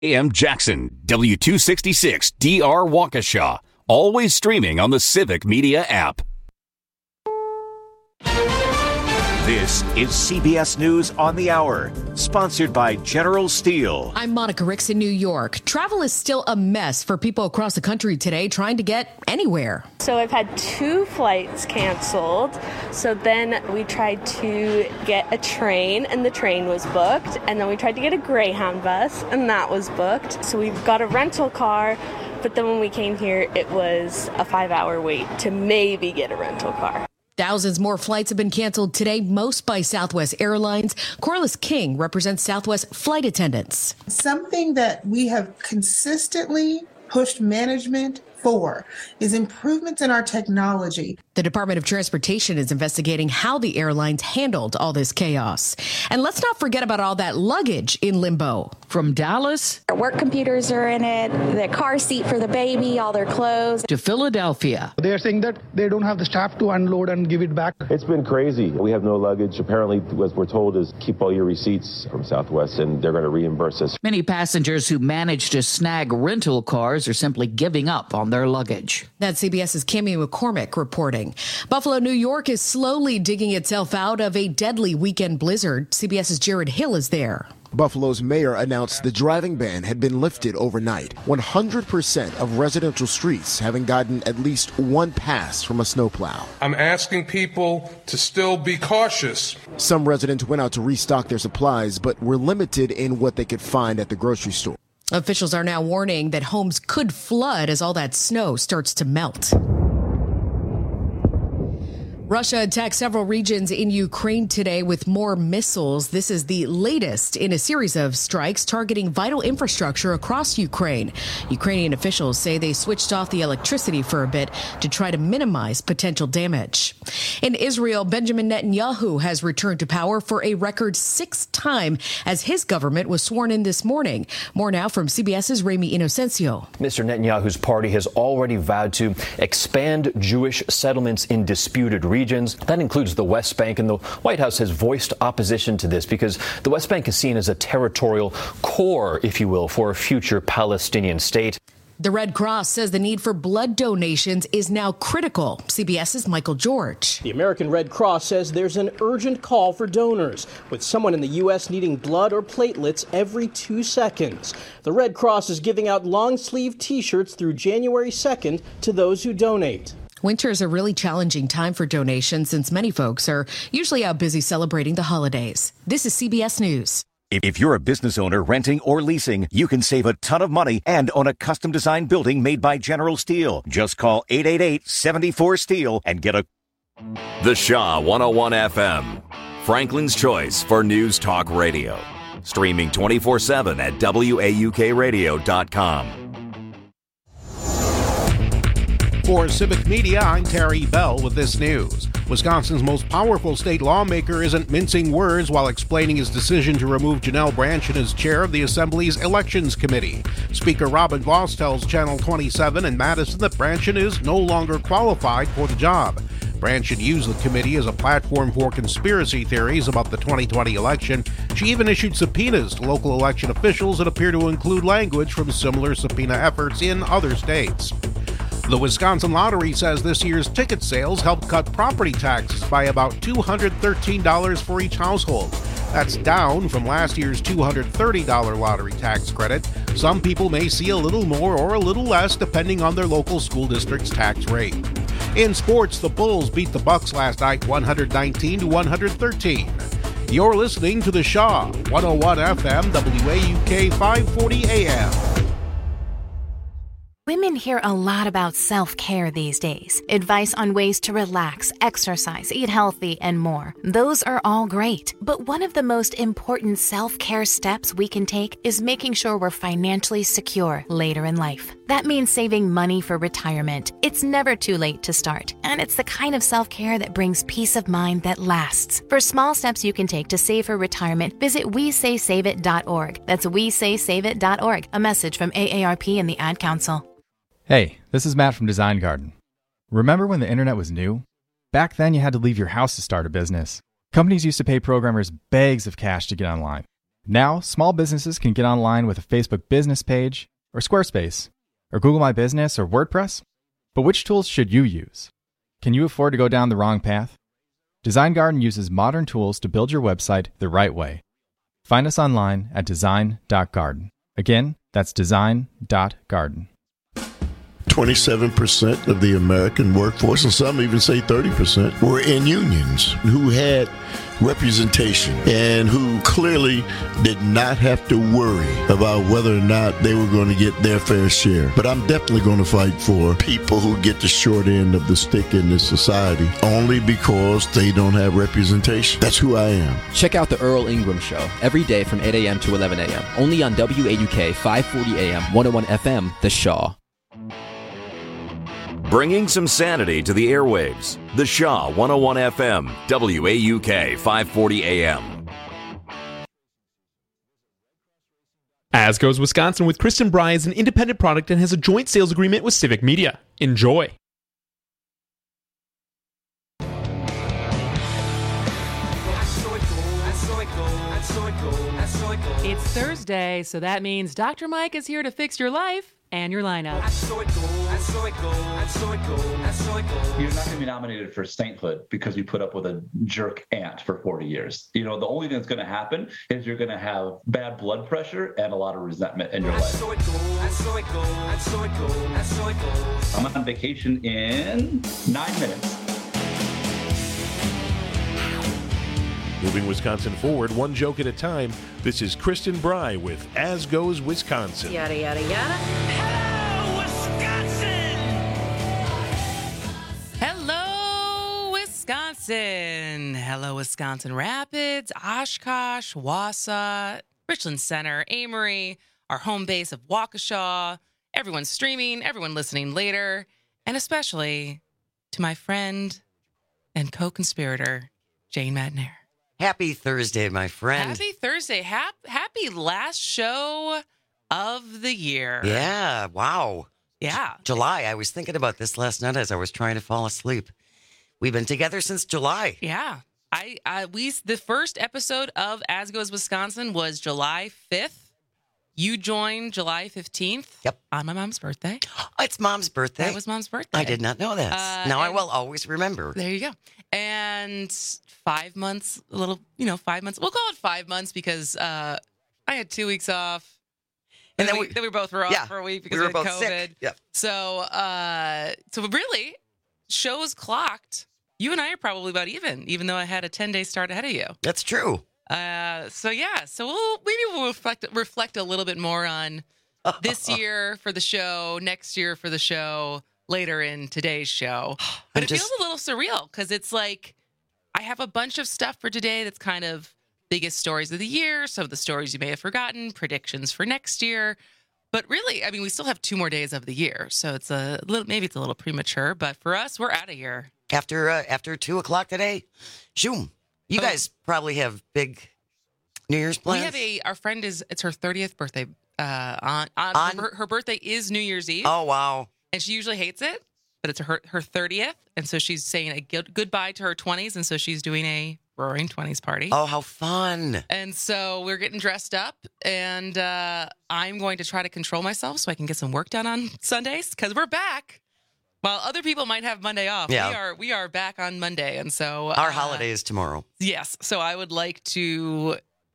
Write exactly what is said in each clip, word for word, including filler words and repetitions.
A M Jackson, W two sixty-six D R Waukesha. Always streaming on the Civic Media app. This is C B S News on the Hour, sponsored by General Steel. I'm Monica Ricks in New York. Travel is still a mess for people across the country today trying to get anywhere. So I've had two flights canceled. So then we tried to get a train, and the train was booked. And then we tried to get a Greyhound bus, and that was booked. So we've got a rental car. But then when we came here, it was a five-hour wait to maybe get a rental car. Thousands more flights have been canceled today, most by Southwest Airlines. Corliss King represents Southwest flight attendants. Something that we have consistently pushed management for is improvements in our technology. The Department of Transportation is investigating how the airlines handled all this chaos. And let's not forget about all that luggage in limbo. From Dallas, our work computers are in it, the car seat for the baby, all their clothes, to Philadelphia. They are saying that they don't have the staff to unload and give it back. It's been crazy. We have no luggage. Apparently, what we're told is keep all your receipts from Southwest, and they're going to reimburse us. Many passengers who managed to snag rental cars are simply giving up on their luggage. That's CBS's Cammy McCormick reporting. Buffalo, New York is slowly digging itself out of a deadly weekend blizzard. CBS's Jared Hill is there. Buffalo's mayor announced the driving ban had been lifted overnight, one hundred percent of residential streets having gotten at least one pass from a snowplow. I'm asking people to still be cautious. Some residents went out to restock their supplies, but were limited in what they could find at the grocery store. Officials are now warning that homes could flood as all that snow starts to melt. Russia attacked several regions in Ukraine today with more missiles. This is the latest in a series of strikes targeting vital infrastructure across Ukraine. Ukrainian officials say they switched off the electricity for a bit to try to minimize potential damage. In Israel, Benjamin Netanyahu has returned to power for a record sixth time as his government was sworn in this morning. More now from CBS's Rami Inocencio. Mister Netanyahu's party has already vowed to expand Jewish settlements in disputed regions. Regions. That includes the West Bank, and the White House has voiced opposition to this because the West Bank is seen as a territorial core, if you will, for a future Palestinian state. The Red Cross says the need for blood donations is now critical. CBS's Michael George. The American Red Cross says there's an urgent call for donors, with someone in the U S needing blood or platelets every two seconds. The Red Cross is giving out long-sleeve T-shirts through January second to those who donate. Winter is a really challenging time for donations since many folks are usually out busy celebrating the holidays. This is C B S News. If you're a business owner renting or leasing, you can save a ton of money and own a custom-designed building made by General Steel. Just call eight eight eight, seven four, STEEL and get a... The Shaw one oh one F M, Franklin's choice for News Talk Radio. Streaming twenty-four seven at W A U K radio dot com. For Civic Media, I'm Terry Bell with this news. Wisconsin's most powerful state lawmaker isn't mincing words while explaining his decision to remove Janelle Brandtjen as chair of the Assembly's Elections Committee. Speaker Robin Vos tells Channel twenty-seven in Madison that Brandtjen is no longer qualified for the job. Brandtjen used the committee as a platform for conspiracy theories about the twenty twenty election. She even issued subpoenas to local election officials that appear to include language from similar subpoena efforts in other states. The Wisconsin Lottery says this year's ticket sales helped cut property taxes by about two hundred thirteen dollars for each household. That's down from last year's two hundred thirty dollars lottery tax credit. Some people may see a little more or a little less depending on their local school district's tax rate. In sports, the Bulls beat the Bucks last night one nineteen to one thirteen. You're listening to the Shaw one oh one F M, W A U K five forty A M. Women hear a lot about self-care these days. Advice on ways to relax, exercise, eat healthy, and more. Those are all great. But one of the most important self-care steps we can take is making sure we're financially secure later in life. That means saving money for retirement. It's never too late to start. And it's the kind of self-care that brings peace of mind that lasts. For small steps you can take to save for retirement, visit we say save it dot org. That's we say save it dot org. A message from A A R P and the Ad Council. Hey, this is Matt from Design Garden. Remember when the internet was new? Back then, you had to leave your house to start a business. Companies used to pay programmers bags of cash to get online. Now, small businesses can get online with a Facebook business page, or Squarespace, or Google My Business, or WordPress. But which tools should you use? Can you afford to go down the wrong path? Design Garden uses modern tools to build your website the right way. Find us online at design dot garden. Again, that's design dot garden. twenty-seven percent of the American workforce, and some even say thirty percent, were in unions who had representation and who clearly did not have to worry about whether or not they were going to get their fair share. But I'm definitely going to fight for people who get the short end of the stick in this society only because they don't have representation. That's who I am. Check out the Earl Ingram Show every day from eight a.m. to eleven a.m. only on W A U K five forty A M, one oh one F M, The Shaw. Bringing some sanity to the airwaves. The Shaw one oh one F M, W A U K five forty A M. As Goes Wisconsin with Kristen Bry is an independent product and has a joint sales agreement with Civic Media. Enjoy. It's Thursday, so that means Doctor Mike is here to fix your life and your lineup. You're not going to be nominated for sainthood because you put up with a jerk aunt for forty years. You know, the only thing that's going to happen is you're going to have bad blood pressure and a lot of resentment in your life. I'm on vacation in nine minutes. Moving Wisconsin forward, one joke at a time. This is Kristen Bry with As Goes Wisconsin. Yada, yada, yada. Hello, Wisconsin. Hello, Wisconsin Rapids, Oshkosh, Wausau, Richland Center, Amory, our home base of Waukesha, everyone streaming, everyone listening later, and especially to my friend and co-conspirator, Jane Madnair. Happy Thursday, my friend. Happy Thursday. Hap- happy last show of the year. Yeah, wow. Yeah. J- July. I was thinking about this last night as I was trying to fall asleep. We've been together since July. Yeah. I, I we the first episode of As Goes Wisconsin was July fifth. You joined July fifteenth. Yep. On my mom's birthday. It's Mom's birthday. That was Mom's birthday. I did not know that. Uh, now I will always remember. There you go. And five months, a little, you know, five months. We'll call it five months because uh, I had two weeks off. And, and then, we, we, then we both were off yeah, for a week because we were of both COVID. Sick. Yep. So, uh, so really, shows clocked. You and I are probably about even, even though I had a ten-day start ahead of you. That's true. Uh, so yeah, so we'll maybe we'll reflect reflect a little bit more on this year for the show, next year for the show, later in today's show. But I'm it just... feels a little surreal because it's like I have a bunch of stuff for today that's kind of biggest stories of the year, some of the stories you may have forgotten, predictions for next year. But really, I mean, we still have two more days of the year, so it's a little maybe it's a little premature. But for us, we're out of here after uh, after two o'clock today. Zoom. You oh. guys probably have big New Year's plans. We have a our friend is it's her thirtieth birthday. Uh, on, on, on her, her birthday is New Year's Eve. Oh wow! And she usually hates it, but it's her her thirtieth, and so she's saying a good, goodbye to her twenties, and so she's doing a Roaring Twenties party. Oh, how fun! And so we're getting dressed up, and uh, I'm going to try to control myself so I can get some work done on Sundays because we're back. While other people might have Monday off, yeah. we are we are back on Monday, and so our uh, holiday is tomorrow. Yes, so I would like to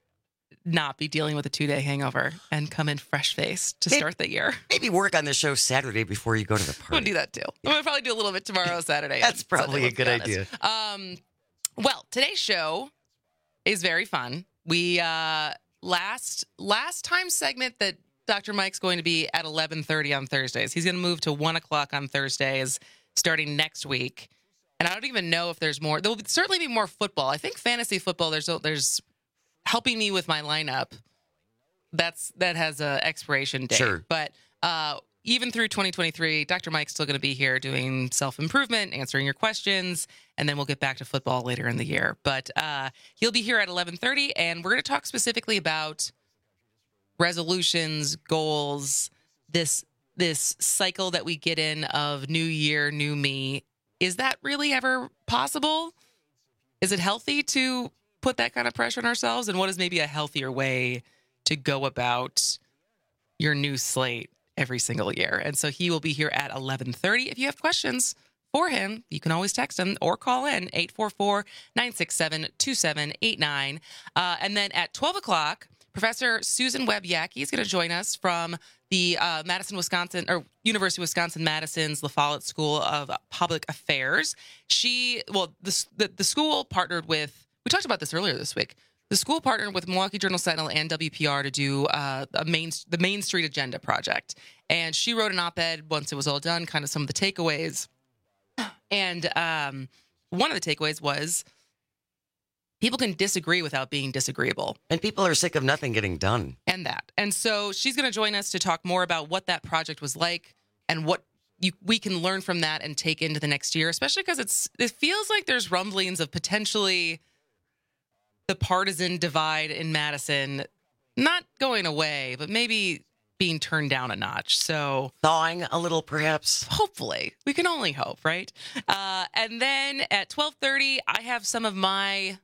not be dealing with a two-day hangover and come in fresh-faced to maybe, start the year. Maybe work on the show Saturday before you go to the party. I'm going to do that, too. I'm going to probably do a little bit tomorrow, Saturday. That's probably Sunday, a good idea. Um, well, today's show is very fun. We, uh, last last time segment that Doctor Mike's going to be at eleven thirty on Thursdays. He's going to move to one o'clock on Thursdays starting next week. And I don't even know if there's more. There will certainly be more football. I think fantasy football, there's there's... helping me with my lineup, that's that has a expiration date. Sure. But uh, even through twenty twenty-three, Doctor Mike's still going to be here doing self-improvement, answering your questions, and then we'll get back to football later in the year. But uh, he'll be here at eleven thirty, and we're going to talk specifically about resolutions, goals, this this cycle that we get in of new year, new me. Is that really ever possible? Is it healthy to put that kind of pressure on ourselves, and what is maybe a healthier way to go about your new slate every single year. And so he will be here at eleven thirty. If you have questions for him, you can always text him or call in eight four four, nine six seven, two seven eight nine. Uh, and then at twelve o'clock, Professor Susan Webb-Yackey is going to join us from the uh, Madison, Wisconsin, or University of Wisconsin-Madison's La Follette School of Public Affairs. She, well, the, the, the school partnered with, we talked about this earlier this week, the school partnered with Milwaukee Journal-Sentinel and W P R to do uh, a main, the Main Street Agenda project. And she wrote an op-ed once it was all done, kind of some of the takeaways. And um, one of the takeaways was people can disagree without being disagreeable. And people are sick of nothing getting done. And that. And so she's going to join us to talk more about what that project was like and what you, we can learn from that and take into the next year, especially because it's it feels like there's rumblings of potentially the partisan divide in Madison not going away, but maybe being turned down a notch. So thawing a little, perhaps. Hopefully. We can only hope, right? Uh, and then at twelve thirty, I have some of my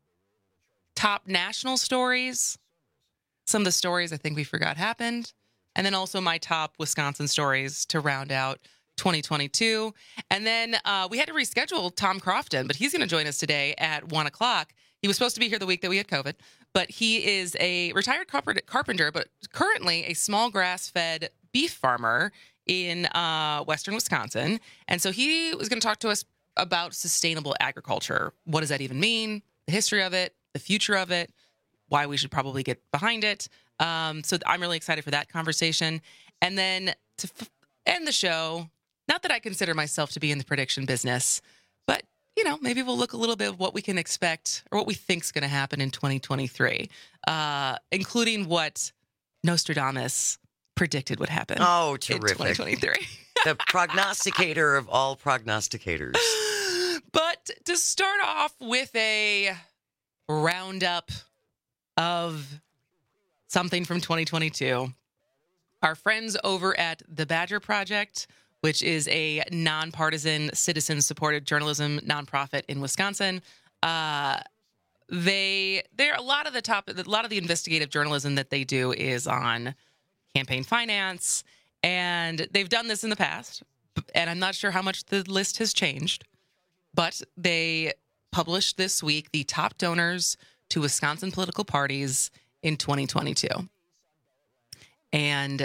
top national stories, some of the stories I think we forgot happened, and then also my top Wisconsin stories to round out twenty twenty-two. And then uh, we had to reschedule Tom Crofton, but he's going to join us today at one o'clock. He was supposed to be here the week that we had COVID, but he is a retired carpenter, but currently a small grass-fed beef farmer in uh, western Wisconsin. And so he was going to talk to us about sustainable agriculture. What does that even mean? The history of it, the future of it, why we should probably get behind it. Um, so I'm really excited for that conversation. And then to f- end the show, not that I consider myself to be in the prediction business, but you know, maybe we'll look a little bit of what we can expect or what we think is going to happen in twenty twenty-three, uh, including what Nostradamus predicted would happen. Oh, terrific. In twenty twenty-three. The prognosticator of all prognosticators. But to start off with a roundup of something from twenty twenty-two, our friends over at The Badger Project, which is a nonpartisan, citizen-supported journalism nonprofit in Wisconsin. Uh, they, they're a lot of the top, a lot of the investigative journalism that they do is on campaign finance, and they've done this in the past. And I'm not sure how much the list has changed, but they published this week the top donors to Wisconsin political parties in twenty twenty-two, and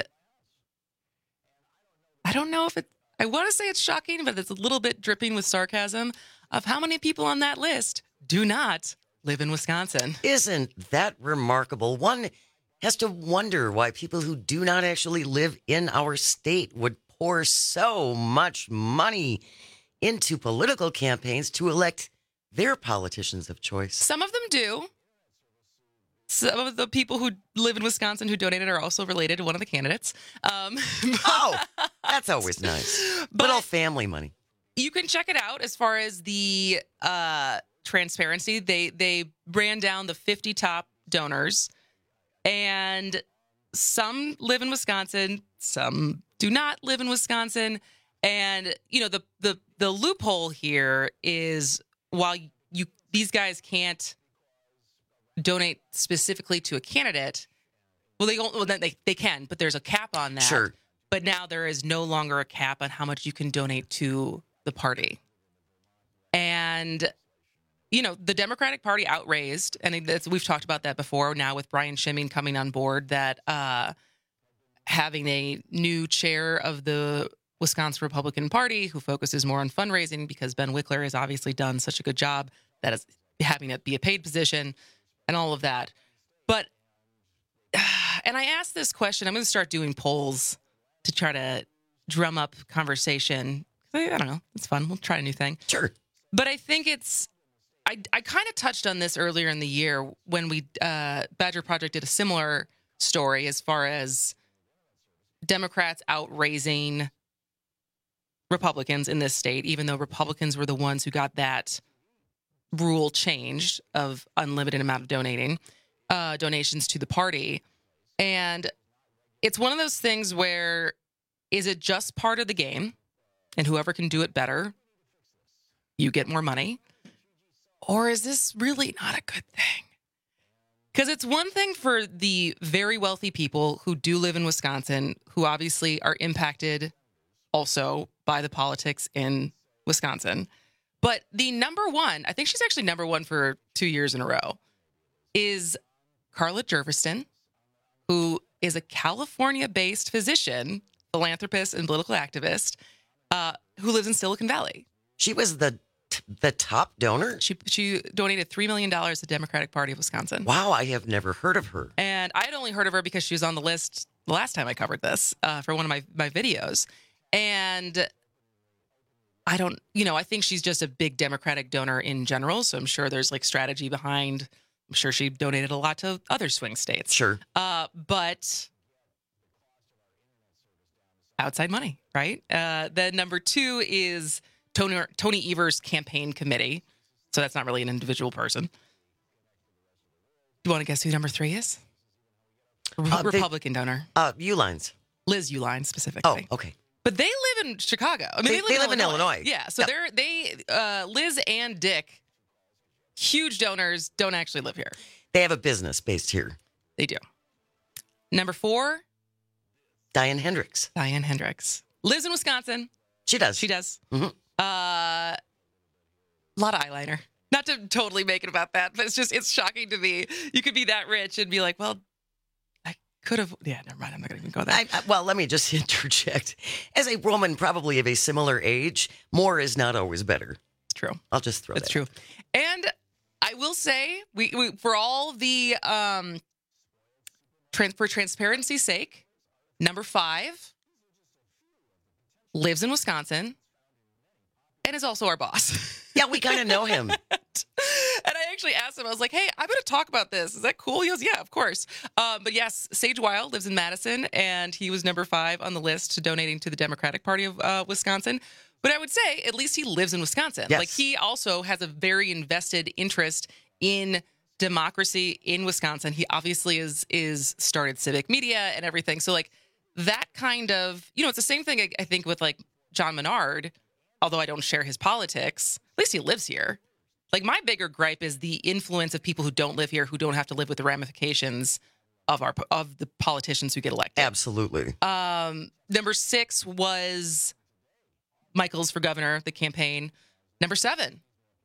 I don't know if it, I want to say it's shocking, but it's a little bit dripping with sarcasm of how many people on that list do not live in Wisconsin. Isn't that remarkable? One has to wonder why people who do not actually live in our state would pour so much money into political campaigns to elect their politicians of choice. Some of them do. Some of the people who live in Wisconsin who donated are also related to one of the candidates. Um, oh, that's always nice. But Little family money. You can check it out as far as the uh, transparency. They they ran down the fifty top donors, and some live in Wisconsin, some do not live in Wisconsin. And you know the the the loophole here is while you these guys can't donate specifically to a candidate, well, they don't. Well, then they they can, but there's a cap on that. Sure. But now there is no longer a cap on how much you can donate to the party. And you know, the Democratic Party outraised, and that's, we've talked about that before. Now with Brian Schimming coming on board, that uh, having a new chair of the Wisconsin Republican Party who focuses more on fundraising, because Ben Wickler has obviously done such a good job that is having it be a paid position. And all of that. But, and I asked this question, I'm going to start doing polls to try to drum up conversation. I, I don't know. It's fun. We'll try a new thing. Sure. But I think it's, I, I kind of touched on this earlier in the year when we, uh, Badger Project did a similar story as far as Democrats outraising Republicans in this state, even though Republicans were the ones who got that rule changed of unlimited amount of donating uh, donations to the party. And it's one of those things where, is it just part of the game and whoever can do it better, you get more money? Or is this really not a good thing? Because it's one thing for the very wealthy people who do live in Wisconsin, who obviously are impacted also by the politics in Wisconsin. But the number one, I think she's actually number one for two years in a row, is Carla Jurviston, who is a California-based physician, philanthropist, and political activist uh, who lives in Silicon Valley. She was the the top donor? She she donated three million dollars to the Democratic Party of Wisconsin. Wow, I have never heard of her. And I had only heard of her because she was on the list the last time I covered this uh, for one of my, my videos. And I don't, you know, I think she's just a big Democratic donor in general. So I'm sure there's like strategy behind. I'm sure she donated a lot to other swing states. Sure. Uh, but outside money, right? Uh, then number two is Tony, Tony Evers' campaign committee. So that's not really an individual person. Do you want to guess who number three is? Uh, Republican they, donor. Uh, Uihleins. Liz Uihlein specifically. Oh, okay. But they live in Chicago. I mean, they, they live, they in, live Illinois. in Illinois. Yeah. So yep. they're they uh, Liz and Dick, huge donors, don't actually live here. They have a business based here. They do. Number four, Diane Hendricks. Diane Hendricks lives in Wisconsin. She does. She does. Mm-hmm. Uh, a lot of eyeliner. Not to totally make it about that, but it's just it's shocking to me. You could be that rich and be like, well, I could have. Yeah, never mind. I'm not going to even go there. I, I, well, let me just interject. As a woman, probably of a similar age, more is not always better. It's true. I'll just throw it's that. It's true. And I will say, we, we for all the um, trans, for transparency's sake, number five lives in Wisconsin and is also our boss. Yeah, we kind of know him. And I actually asked him, I was like, hey, I'm going to talk about this. Is that cool? He goes, yeah, of course. Um, but yes, Sage Wild lives in Madison, and he was number five on the list to donating to the Democratic Party of uh, Wisconsin. But I would say at least he lives in Wisconsin. Yes. Like he also has a very invested interest in democracy in Wisconsin. He obviously is is started Civic Media and everything. So like that kind of, you know, it's the same thing I, I think with like John Menard, although I don't share his politics. At least he lives here. Like my bigger gripe is the influence of people who don't live here, who don't have to live with the ramifications of our of the politicians who get elected. Absolutely. Um, number six was Michaels for governor, the campaign. Number seven.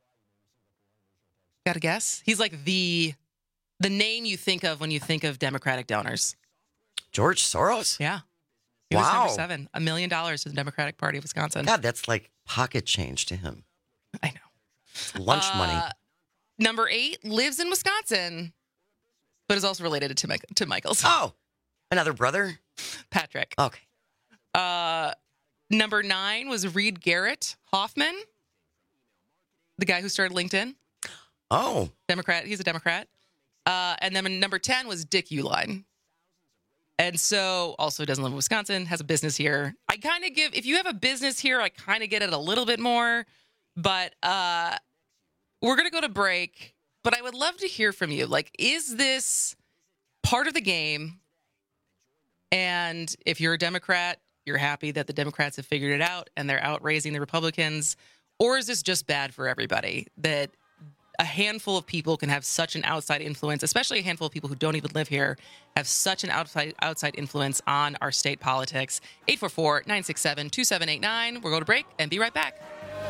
Got a guess? He's like the the name you think of when you think of Democratic donors. George Soros? Yeah. He wow. was number seven. A million dollars to the Democratic Party of Wisconsin. God, that's like pocket change to him. I know. Lunch uh, money. Number eight lives in Wisconsin, but is also related to Mike, to Michaels. Oh, another brother? Patrick. Okay. Uh, number nine was Reed Garrett Hoffman, the guy who started LinkedIn. Oh. Democrat. He's a Democrat. Uh, and then number ten was Dick Uihlein. And so also doesn't live in Wisconsin, has a business here. I kind of give, if you have a business here, I kind of get it a little bit more. But uh, we're going to go to break. But I would love to hear from you. Like, is this part of the game? And if you're a Democrat, you're happy that the Democrats have figured it out and they're out raising the Republicans? Or is this just bad for everybody? That a handful of people can have such an outside influence, especially a handful of people who don't even live here, have such an outside outside influence on our state politics. eight four four, nine six seven, two seven eight nine. We'll go to break and be right back.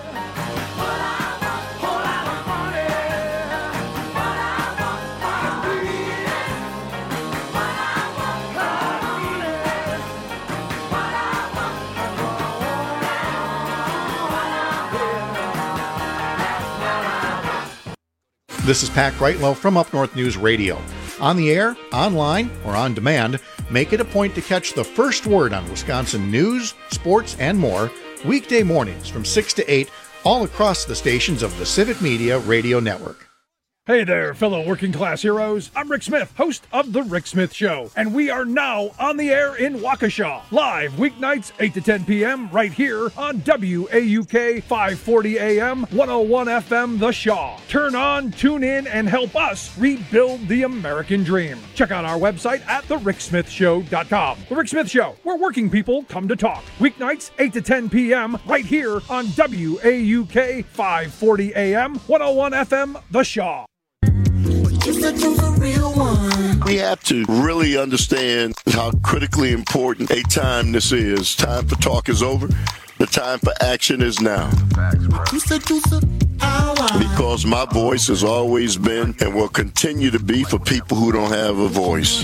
This is Pat Greitlow from Up North News Radio. On the air, online, or on demand, make it a point to catch the first word on Wisconsin news, sports, and more weekday mornings from six to eight all across the stations of the Civic Media Radio Network. Hey there, fellow working class heroes. I'm Rick Smith, host of The Rick Smith Show, and we are now on the air in Waukesha, live weeknights eight to ten p.m. right here on W A U K five forty A M, one oh one F M The Shaw. Turn on, tune in, and help us rebuild the American dream. Check out our website at the rick smith show dot com. The Rick Smith Show, where working people come to talk. Weeknights eight to ten p.m. right here on W A U K five forty A M, one oh one F M The Shaw. We have to really understand how critically important a time this is. Time for talk is over. The time for action is now. Because my voice has always been and will continue to be for people who don't have a voice.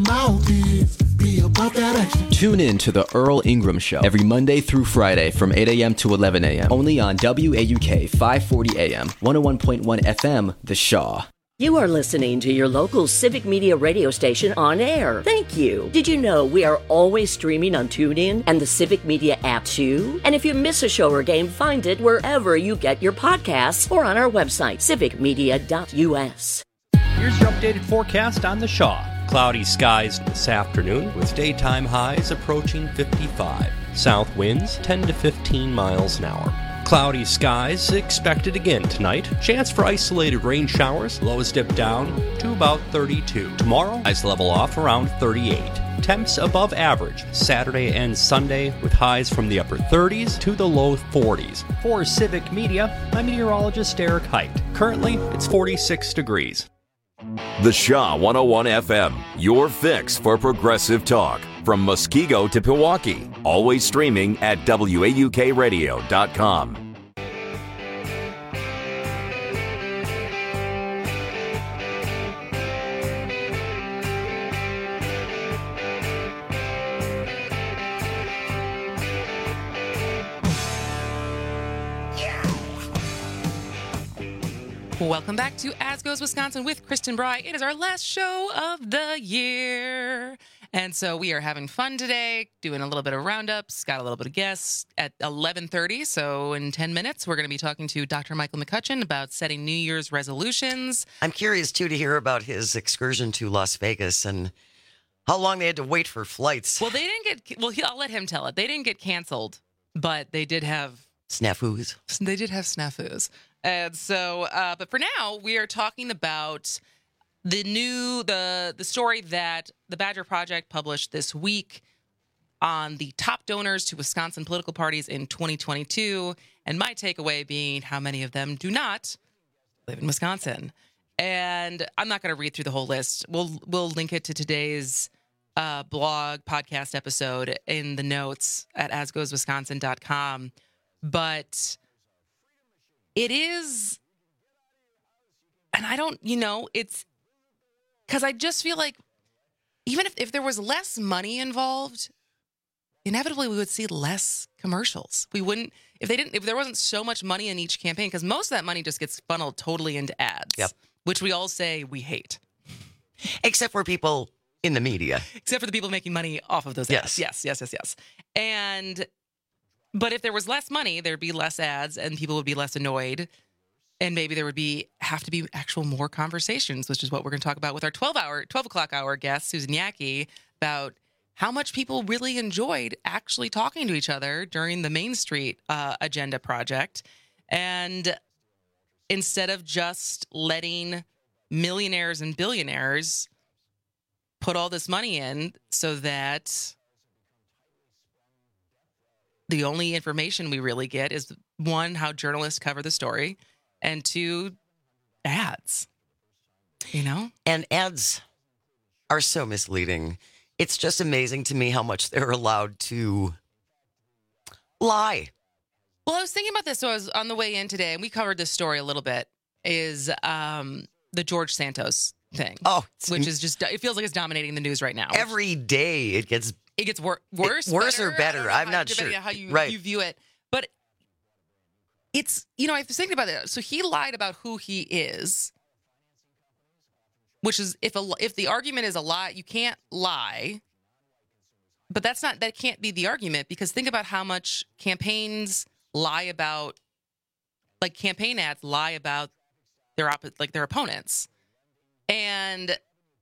Tune in to the Earl Ingram Show every Monday through Friday from eight a.m. to eleven a.m. only on W A U K five forty A M, one oh one point one F M The Shaw. You are listening to your local Civic Media radio station on air. Thank you. Did you know we are always streaming on TuneIn and the Civic Media app too? And if you miss a show or game, find it wherever you get your podcasts or on our website, civic media dot U S. Here's your updated forecast on the Shaw. Cloudy skies this afternoon with daytime highs approaching fifty-five. South winds ten to fifteen miles an hour. Cloudy skies expected again tonight. Chance for isolated rain showers. Lows dip down to about thirty-two. Tomorrow, highs level off around thirty-eight. Temps above average Saturday and Sunday with highs from the upper thirties to the low forties. For Civic Media, I'm meteorologist Eric Height. Currently, it's forty-six degrees. The Shaw one oh one F M, your fix for progressive talk. From Muskego to Pewaukee, always streaming at W A U K radio dot com. Welcome back to As Goes Wisconsin with Kristen Bry. It is our last show of the year. And so we are having fun today, doing a little bit of roundups, got a little bit of guests at eleven thirty. So in ten minutes, we're going to be talking to Doctor Michael McCutcheon about setting New Year's resolutions. I'm curious, too, to hear about his excursion to Las Vegas and how long they had to wait for flights. Well, they didn't get, well, I'll let him tell it. They didn't get canceled, but they did have snafus. They did have snafus. And so, uh, but for now, we are talking about the new, the the story that the Badger Project published this week on the top donors to Wisconsin political parties in twenty twenty-two. And my takeaway being how many of them do not live in Wisconsin. And I'm not going to read through the whole list. We'll we'll link it to today's uh, blog podcast episode in the notes at as goes wisconsin dot com. But it is, and I don't, you know, it's because I just feel like even if, if there was less money involved, inevitably we would see less commercials. We wouldn't, if they didn't, if there wasn't so much money in each campaign, because most of that money just gets funneled totally into ads, yep. which we all say we hate. Except for people in the media. Except for the people making money off of those ads. Yes, yes, yes, yes, yes. And But if there was less money, there'd be less ads and people would be less annoyed. And maybe there would be have to be actual more conversations, which is what we're going to talk about with our twelve hour, twelve o'clock hour guest, Susan Yackey, about how much people really enjoyed actually talking to each other during the Main Street uh, Agenda project. And instead of just letting millionaires and billionaires put all this money in so that the only information we really get is, one, how journalists cover the story, and two, ads. You know? And ads are so misleading. It's just amazing to me how much they're allowed to lie. Well, I was thinking about this. So I was on the way in today, and we covered this story a little bit, is um, the George Santos thing. Oh. Which is just, it feels like it's dominating the news right now. Every day it gets... It gets wor- worse, it, worse better? or better. I'm not sure how you, right. you view it. But it's, you know, I was thinking about it. So he lied about who he is, which is if a, if the argument is a lie, you can't lie. But that's not, that can't be the argument, because think about how much campaigns lie about, like campaign ads lie about their op- like their opponents. And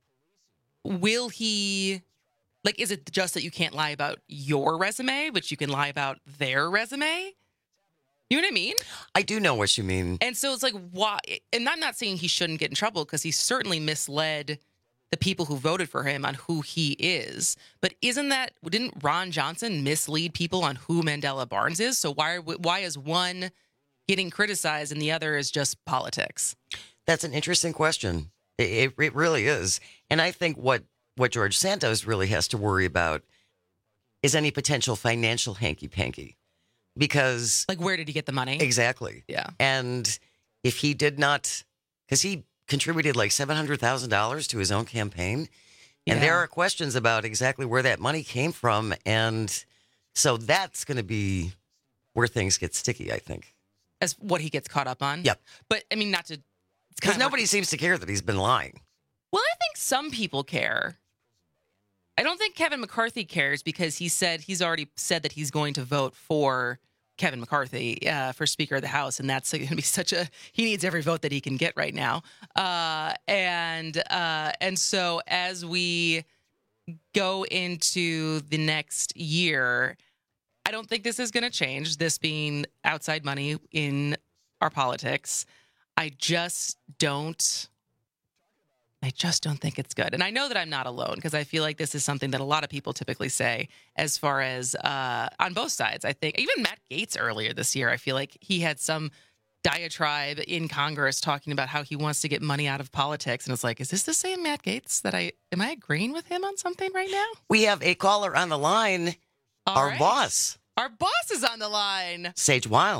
will he, like, is it just that you can't lie about your resume, but you can lie about their resume? You know what I mean? I do know what you mean. And so it's like, why? And I'm not saying he shouldn't get in trouble because he certainly misled the people who voted for him on who he is. But isn't that, didn't Ron Johnson mislead people on who Mandela Barnes is? So why, why is one getting criticized and the other is just politics? That's an interesting question. It, it really is. And I think what, what George Santos really has to worry about is any potential financial hanky-panky. Because... Like, where did he get the money? Exactly. Yeah. And if he did not... Because he contributed like seven hundred thousand dollars to his own campaign. And Yeah. there are questions about exactly where that money came from. And so that's going to be where things get sticky, I think. As what he gets caught up on? Yep. But, I mean, not to... Because nobody seems to care that he's been lying. Well, I think some people care. I don't think Kevin McCarthy cares because he said he's already said that he's going to vote for Kevin McCarthy uh, for Speaker of the House, and that's going to be such a he needs every vote that he can get right now. Uh, and uh, and so as we go into the next year, I don't think this is going to change. This being outside money in our politics, I just don't. I just don't think it's good. And I know that I'm not alone because I feel like this is something that a lot of people typically say as far as uh, on both sides. I think even Matt Gaetz earlier this year, I feel like he had some diatribe in Congress talking about how he wants to get money out of politics. And it's like, is this the same Matt Gaetz that I, am I agreeing with him on something right now? We have a caller on the line. All Our right. boss. Our boss is on the line. Sage Weil.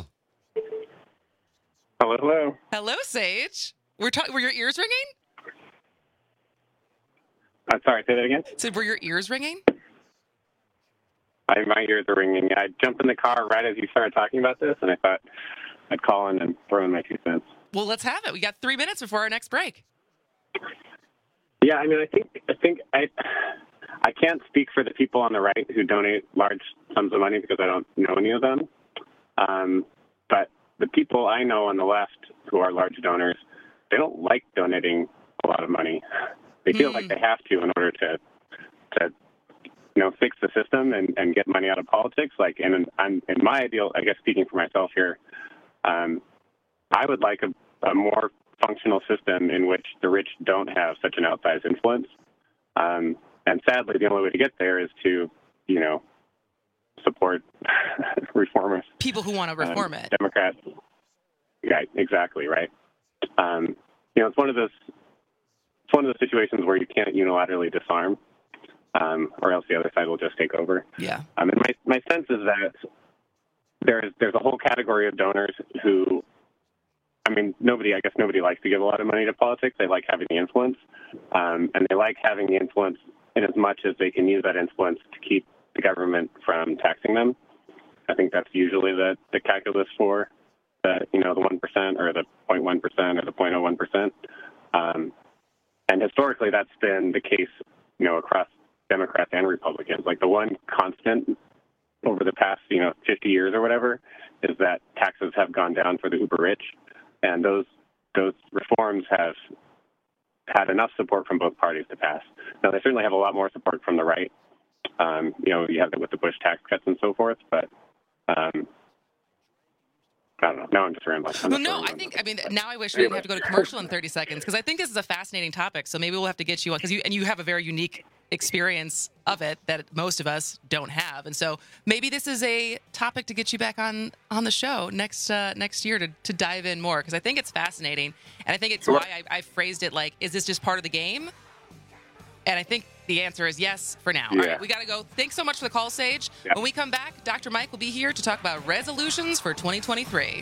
Hello, hello. Hello, Sage. We're talking, were your ears ringing? I'm sorry, say that again? So were your ears ringing? I, my ears are ringing. I jumped in the car right as you started talking about this, and I thought I'd call in and throw in my two cents. Well, let's have it. We got three minutes before our next break. Yeah, I mean, I think I think I I can't speak for the people on the right who donate large sums of money because I don't know any of them. Um, but the people I know on the left who are large donors, they don't like donating a lot of money. They feel mm. like they have to in order to, to you know, fix the system and, and get money out of politics. Like, and I'm in my ideal, I guess, speaking for myself here, um, I would like a, a more functional system in which the rich don't have such an outsized influence. Um, and sadly, the only way to get there is to, you know, support reformers. People who want to reform um, it. Democrats. Yeah, exactly, right. Um, you know, it's one of those it's one of those situations where you can't unilaterally disarm, um, or else the other side will just take over. Yeah. Um, and my, my sense is that there's there's a whole category of donors who, I mean, nobody, I guess nobody likes to give a lot of money to politics. They like having the influence, um, and they like having the influence in as much as they can use that influence to keep the government from taxing them. I think that's usually the, the calculus for the, you know, the one percent or the zero point one percent or the zero point zero one percent. Um, and historically, that's been the case, you know, across Democrats and Republicans. Like the one constant over the past, you know, fifty years or whatever is that taxes have gone down for the uber rich. And those those reforms have had enough support from both parties to pass. Now, they certainly have a lot more support from the right. Um, you know, you have it with the Bush tax cuts and so forth, but um, I don't know. Now I'm just rambling. I'm Well, just no, I think, I mean, now I wish we didn't have to go to commercial in thirty seconds because I think this is a fascinating topic. So maybe we'll have to get you on because you, and you have a very unique experience of it that most of us don't have. And so maybe this is a topic to get you back on, on the show next, uh, next year to, to dive in more because I think it's fascinating. And I think it's why I, I phrased it like, is this just part of the game? And I think the answer is yes for now. Yeah. All right, we got to go. Thanks so much for the call, Sage. Yeah. When we come back, Doctor Mike will be here to talk about resolutions for twenty twenty-three.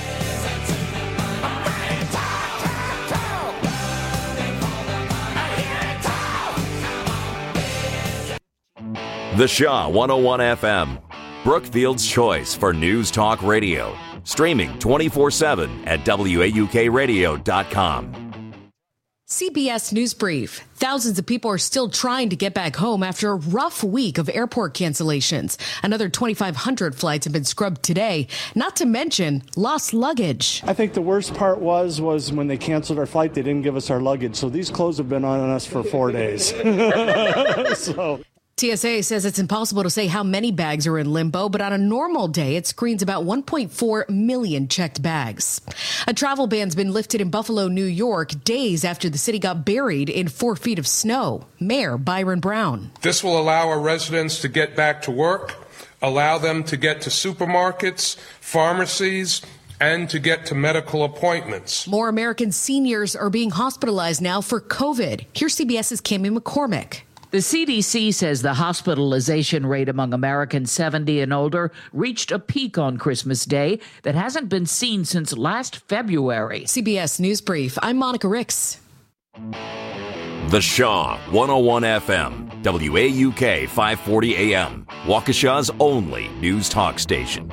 The Shaw one oh one F M, Brookfield's choice for news talk radio. Streaming twenty-four seven at W A U K radio dot com. C B S News Brief. Thousands of people are still trying to get back home after a rough week of airport cancellations. Another twenty-five hundred flights have been scrubbed today, not to mention lost luggage. I think the worst part was was when they canceled our flight, they didn't give us our luggage. So these clothes have been on us for four days. so. T S A says it's impossible to say how many bags are in limbo, but on a normal day, it screens about one point four million checked bags. A travel ban's been lifted in Buffalo, New York, days after the city got buried in four feet of snow. Mayor Byron Brown. This will allow our residents to get back to work, allow them to get to supermarkets, pharmacies, and to get to medical appointments. More American seniors are being hospitalized now for COVID. Here's CBS's Cammie McCormick. The C D C says the hospitalization rate among Americans seventy and older reached a peak on Christmas Day that hasn't been seen since last February. C B S News Brief. I'm Monica Ricks. The Shaw one oh one F M, W A U K five forty A M, Waukesha's only news talk station.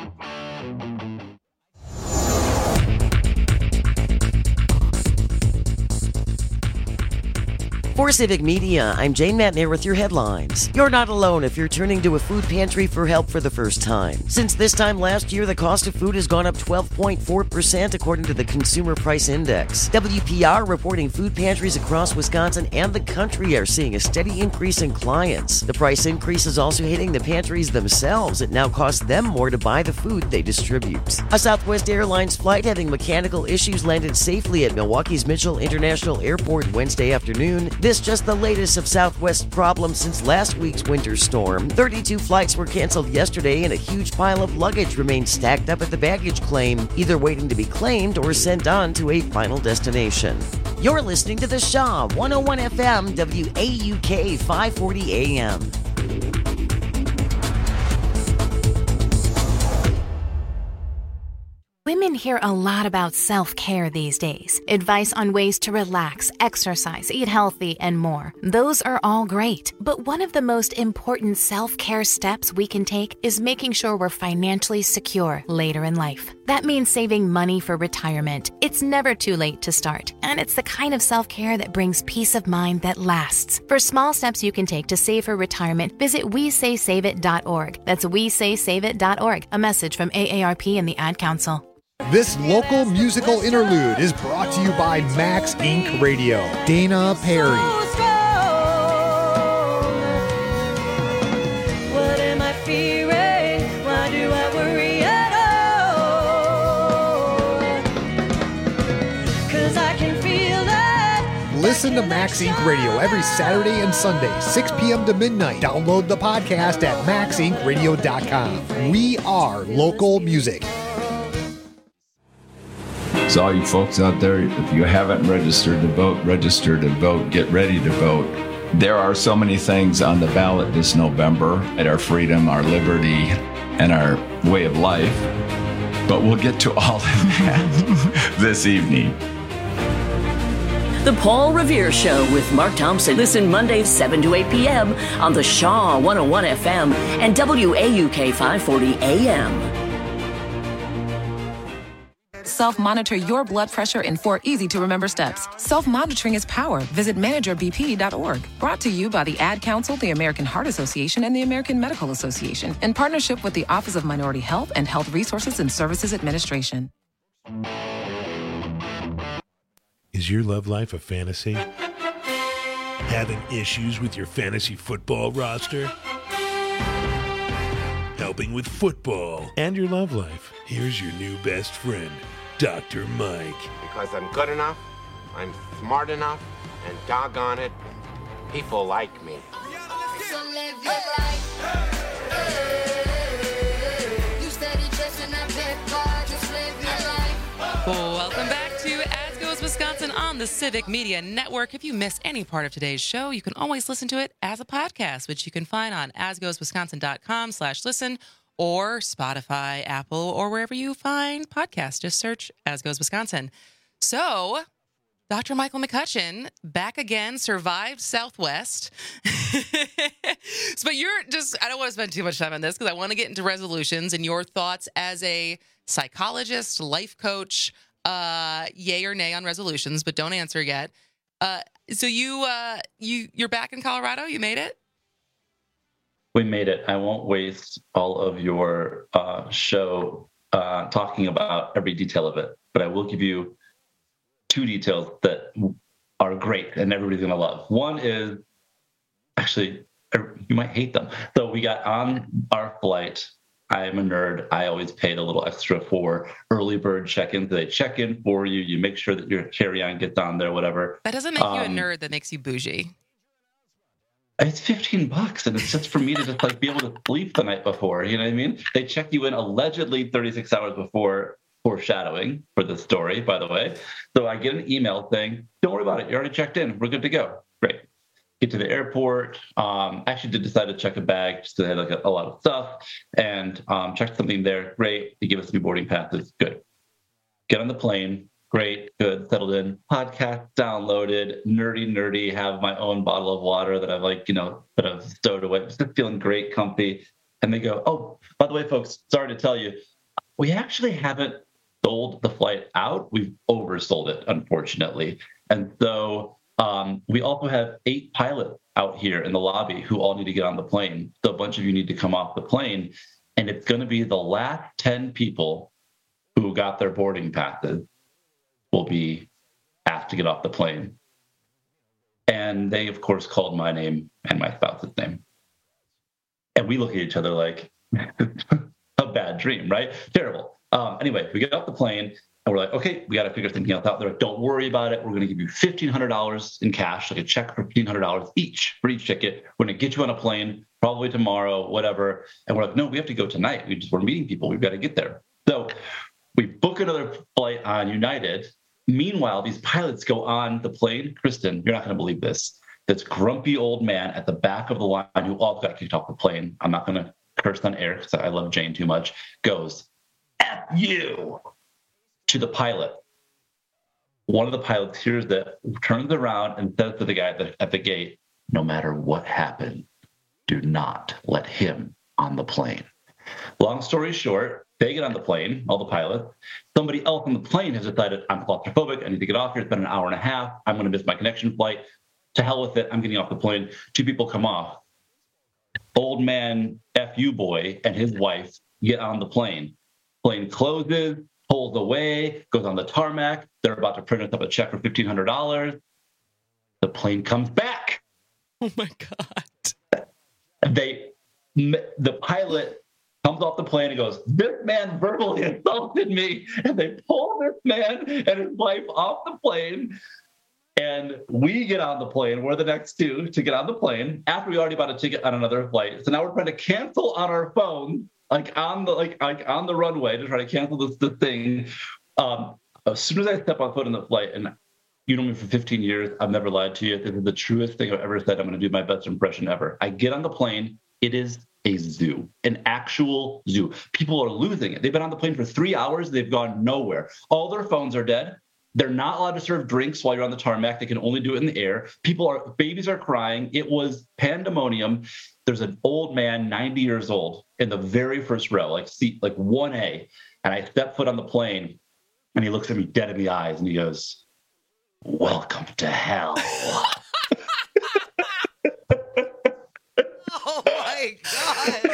For Civic Media, I'm Jane Matner with your headlines. You're not alone if you're turning to a food pantry for help for the first time. Since this time last year, the cost of food has gone up twelve point four percent according to the Consumer Price Index. W P R reporting food pantries across Wisconsin and the country are seeing a steady increase in clients. The price increase is also hitting the pantries themselves. It now costs them more to buy the food they distribute. A Southwest Airlines flight having mechanical issues landed safely at Milwaukee's Mitchell International Airport Wednesday afternoon. This just the latest of Southwest problems since last week's winter storm. thirty-two flights were canceled yesterday and a huge pile of luggage remains stacked up at the baggage claim, either waiting to be claimed or sent on to a final destination. You're listening to The Shaw one oh one F M, W A U K five forty A M. Women hear a lot about self-care these days. Advice on ways to relax, exercise, eat healthy, and more. Those are all great. But one of the most important self-care steps we can take is making sure we're financially secure later in life. That means saving money for retirement. It's never too late to start. And it's the kind of self-care that brings peace of mind that lasts. For small steps you can take to save for retirement, visit we say save it dot org. That's we say save it dot org. A message from A A R P and the Ad Council. This local musical interlude is brought to you by Max Incorporated. Radio. Dana Perry. What am I fearing? Why do I worry at all? 'Cause I can feel that. Listen to Max Incorporated Radio every Saturday and Sunday, six p.m. to midnight. Download the podcast at max inc radio dot com. We are local music. So all you folks out there, if you haven't registered to vote, register to vote, get ready to vote. There are so many things on the ballot this November at our freedom, our liberty, and our way of life. But we'll get to all of that this evening. The Paul Revere Show with Mark Thompson. Listen Mondays seven to eight p.m. on the Shaw one oh one F M and W A U K five forty A M. Self-monitor your blood pressure in four easy-to-remember steps. Self-monitoring is power. Visit manager b p dot org. Brought to you by the Ad Council, the American Heart Association, and the American Medical Association, in partnership with the Office of Minority Health and Health Resources and Services Administration. Is your love life a fantasy? Having issues with your fantasy football roster? Helping with football and your love life? Here's your new best friend, Doctor Mike. Because I'm good enough, I'm smart enough, and doggone it, people like me. So live your life. You steady chasing that big car, just live your life. Welcome back to As Goes Wisconsin on the Civic Media Network. If you miss any part of today's show, you can always listen to it as a podcast, which you can find on as goes wisconsin dot com slash listen or Spotify, Apple, or wherever you find podcasts. Just search As Goes Wisconsin. So, Doctor Michael McCutcheon, back again, survived Southwest. But you're just, I don't want to spend too much time on this because I want to get into resolutions and your thoughts as a psychologist, life coach, uh, yay or nay on resolutions, but don't answer yet. Uh, so you uh, you you're back in Colorado. You made it. We made it. I won't waste all of your uh, show uh, talking about every detail of it, but I will give you two details that are great and everybody's going to love. One is actually, you might hate them. So we got on our flight. I am a nerd. I always paid a little extra for early bird check-ins. They check in for you. You make sure that your carry-on gets on there, whatever. That doesn't make um, you a nerd. That makes you bougie. It's fifteen bucks, and it's just for me to just like be able to sleep the night before. You know what I mean? They check you in allegedly thirty-six hours before foreshadowing for the story, by the way. So I get an email saying, don't worry about it. You already checked in. We're good to go. Great. Get to the airport. Um, actually did decide to check a bag just to have like a, a lot of stuff and um, checked something there. Great. They give us new boarding passes. Good. Get on the plane. Great, good, settled in. Podcast downloaded, nerdy, nerdy. Have my own bottle of water that I've like, you know, that I've stowed away. Just feeling great, comfy. And they go, oh, by the way, folks, sorry to tell you, we actually haven't sold the flight out. We've oversold it, unfortunately. And so um, we also have eight pilots out here in the lobby who all need to get on the plane. So a bunch of you need to come off the plane. And it's going to be the last ten people who got their boarding passes will be asked to get off the plane. And they, of course, called my name and my spouse's name. And we look at each other like, a bad dream, right? Terrible. Um, anyway, we get off the plane, and we're like, okay, we got to figure something else out. They're like, don't worry about it. We're going to give you fifteen hundred dollars in cash, like a check for fifteen hundred dollars each for each ticket. We're going to get you on a plane, probably tomorrow, whatever. And we're like, no, we have to go tonight. We just, we're meeting people. We've got to get there. So we book another flight on United. Meanwhile, these pilots go on the plane. Kristen, you're not going to believe this. This grumpy old man at the back of the line who all got kicked off the plane, I'm not going to curse on air because I love Jane too much, goes, F you, to the pilot. One of the pilots hears that, turns around and says to the guy at the, at the gate, no matter what happened, do not let him on the plane. Long story short, they get on the plane, all the pilots. Somebody else on the plane has decided, I'm claustrophobic, I need to get off here. It's been an hour and a half. I'm going to miss my connection flight. To hell with it. I'm getting off the plane. Two people come off. Old man F U boy and his wife get on the plane. Plane closes, pulls away, goes on the tarmac. They're about to print us up a check for fifteen hundred dollars. The plane comes back. Oh, my God. They, the pilot comes off the plane and goes, this man verbally assaulted me. And they pull this man and his wife off the plane. And we get on the plane. We're the next two to get on the plane after we already bought a ticket on another flight. So now we're trying to cancel on our phone, like on the like, like on the runway to try to cancel this, this thing. Um, as soon as I step on foot in the flight, and you know me for fifteen years, I've never lied to you. This is the truest thing I've ever said. I'm going to do my best impression ever. I get on the plane. It is a zoo, an actual zoo. People are losing it. They've been on the plane for three hours. They've gone nowhere. All their phones are dead. They're not allowed to serve drinks while you're on the tarmac. They can only do it in the air. People are, babies are crying. It was pandemonium. There's an old man, ninety years old, in the very first row, like seat, like one A. And I step foot on the plane, and he looks at me dead in the eyes, and he goes, welcome to hell. Oh, my God.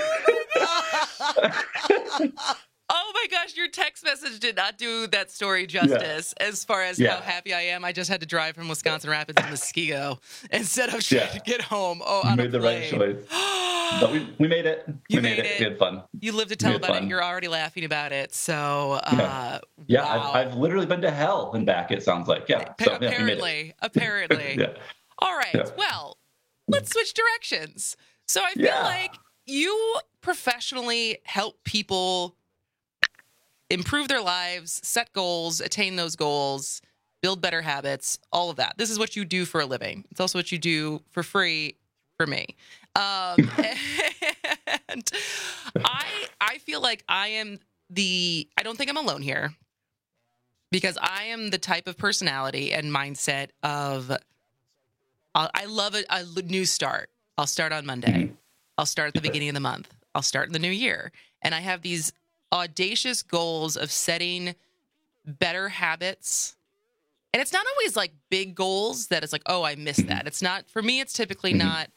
Oh my gosh, your text message did not do that story justice yeah. as far as yeah. how happy I am. I just had to drive from Wisconsin Rapids to Muskego instead of trying yeah. to get home. Oh, you on made a the plane. right choice. But we, we made it. You we made made it. it. We had fun. You lived to tell about fun. It. You're already laughing about it. So, uh, yeah, yeah wow. I've, I've literally been to hell and back, it sounds like. Yeah. Pa- so, yeah apparently. Apparently. yeah. All right. Yeah. Well, let's switch directions. So I feel yeah. like you professionally help people improve their lives, set goals, attain those goals, build better habits, all of that. This is what you do for a living. It's also what you do for free for me. Um, and I I feel like I am the, I don't think I'm alone here, because I am the type of personality and mindset of, uh, I love a, a new start. I'll start on Monday. I'll start at the beginning of the month. I'll start in the new year. And I have these audacious goals of setting better habits And it's not always like big goals that it's like, oh, I missed that. It's not, for me, it's typically Mm-hmm. not,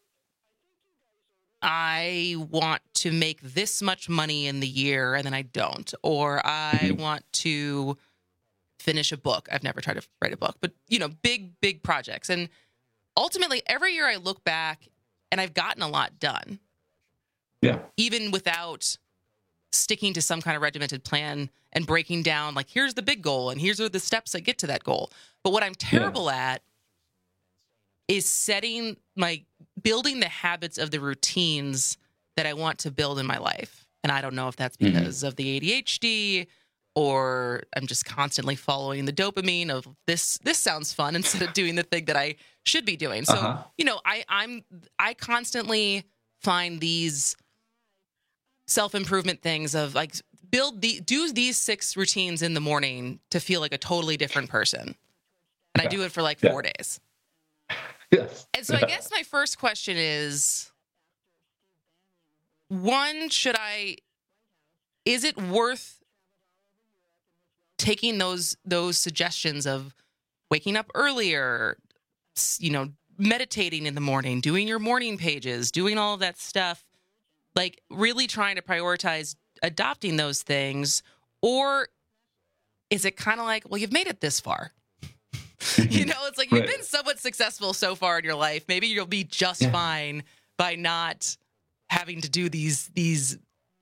I want to make this much money in the year and then I don't. Or I Mm-hmm. want to finish a book. I've never tried to write a book, but, you know, big, big projects. And ultimately, every year I look back and I've gotten a lot done. Yeah. Even without sticking to some kind of regimented plan and breaking down, like, here's the big goal and here's are the steps that get to that goal. But what I'm terrible yeah. at is setting my, building the habits of the routines that I want to build in my life. And I don't know if that's because mm-hmm. of the A D H D or I'm just constantly following the dopamine of this, this sounds fun instead of doing the thing that I should be doing. So, uh-huh. you know, I, I'm, I constantly find these self-improvement things of like build the, do these six routines in the morning to feel like a totally different person. And yeah. I do it for like yeah. four days. Yes. And so I guess my first question is, one, should I, is it worth taking those those suggestions of waking up earlier, you know, meditating in the morning, doing your morning pages, doing all of that stuff, like really trying to prioritize adopting those things? Or is it kind of like, well, you've made it this far? You know, it's like you've right. been somewhat successful so far in your life. Maybe you'll be just yeah. fine by not having to do these these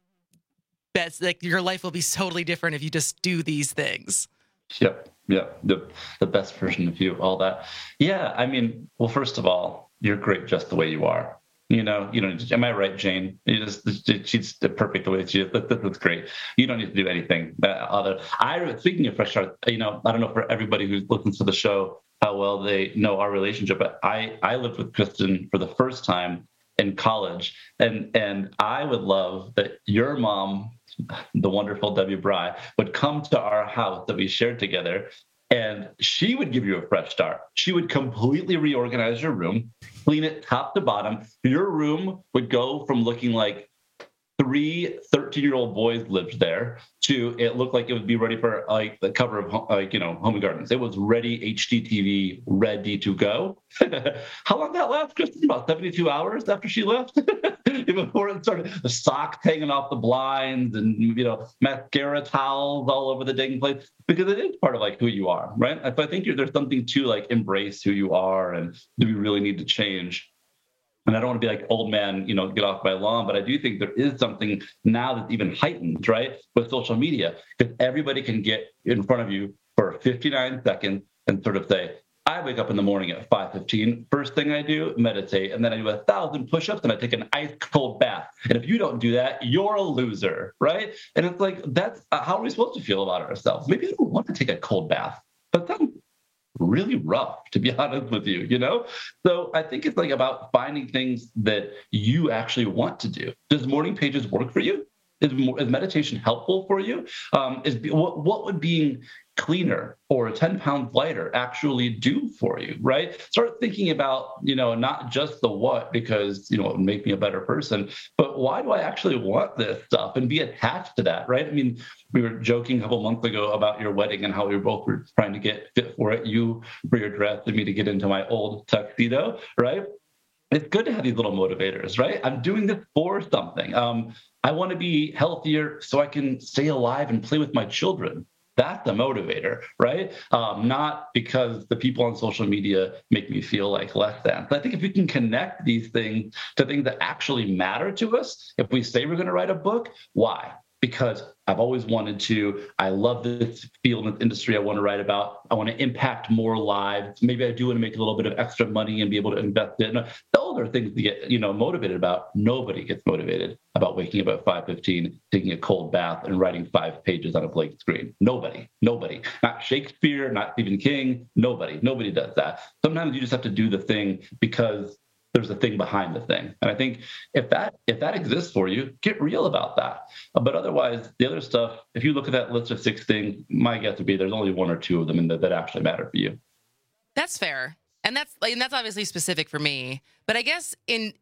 bets. Like your life will be totally different if you just do these things. Yep. Yep. The the best version of you, all that. Yeah. I mean, well, first of all, you're great just the way you are. You know, you know, am I right, Jane? You just, she's perfect the way she is. That, that's great. You don't need to do anything other. I, speaking of fresh start, you know, I don't know for everybody who listens to the show how well they know our relationship, but I, I lived with Kristen for the first time in college, and and I would love that your mom, the wonderful Debbie Bry, would come to our house that we shared together. And she would give you a fresh start. She would completely reorganize your room, clean it top to bottom. Your room would go from looking like three thirteen-year-old boys lived there to it looked like it would be ready for like the cover of like, you know, Home and Gardens. It was ready, H D T V, ready to go. How long did that last, Kristen? About seventy-two hours after she left? Before it started, the socks hanging off the blinds and, you know, mascara towels all over the dang place, because it is part of like who you are, right? So I think you're, there's something to like embrace who you are, and do we really need to change? And I don't want to be like old man, you know, get off my lawn, but I do think there is something now that's even heightened, right, with social media, because everybody can get in front of you for fifty-nine seconds and sort of say, I wake up in the morning at five fifteen. First thing I do, meditate, and then I do a thousand push-ups and I take an ice cold bath. And if you don't do that, you're a loser, right? And it's like, that's uh, how are we supposed to feel about ourselves? Maybe I don't want to take a cold bath, but then really rough, to be honest with you, you know? So I think it's like about finding things that you actually want to do. Does morning pages work for you? Is, is meditation helpful for you? Um, is what, what would being cleaner or ten pounds lighter actually do for you, right? Start thinking about, you know, not just the what, because, you know, it would make me a better person, but why do I actually want this stuff, and be attached to that, right? I mean, we were joking a couple months ago about your wedding and how we both were trying to get fit for it. You for your dress and me to get into my old tuxedo, right? It's good to have these little motivators, right? I'm doing this for something. Um, I want to be healthier so I can stay alive and play with my children. That's a motivator, right? Um, not because the people on social media make me feel like less than. So I think if we can connect these things to things that actually matter to us, if we say we're going to write a book, why? Because I've always wanted to. I love this field and this industry I want to write about. I want to impact more lives. Maybe I do want to make a little bit of extra money and be able to invest in. Those are things to get, you know, motivated about. Nobody gets motivated about waking up at five fifteen, taking a cold bath, and writing five pages on a blank screen. Nobody, nobody. Not Shakespeare, not Stephen King. Nobody, nobody does that. Sometimes you just have to do the thing because there's a thing behind the thing. And I think if that if that exists for you, get real about that. But otherwise, the other stuff, if you look at that list of six things, my guess would be there's only one or two of them in that, that actually matter for you. That's fair. And that's and that's obviously specific for me. But I guess in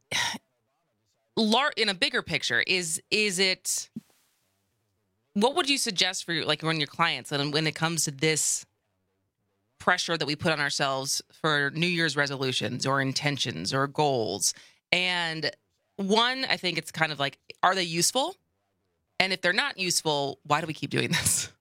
lar- in a bigger picture, is is it, what would you suggest for like when your clients, and when it comes to this pressure that we put on ourselves for New Year's resolutions or intentions or goals. And one, I think it's kind of like, are they useful? And if they're not useful, why do we keep doing this?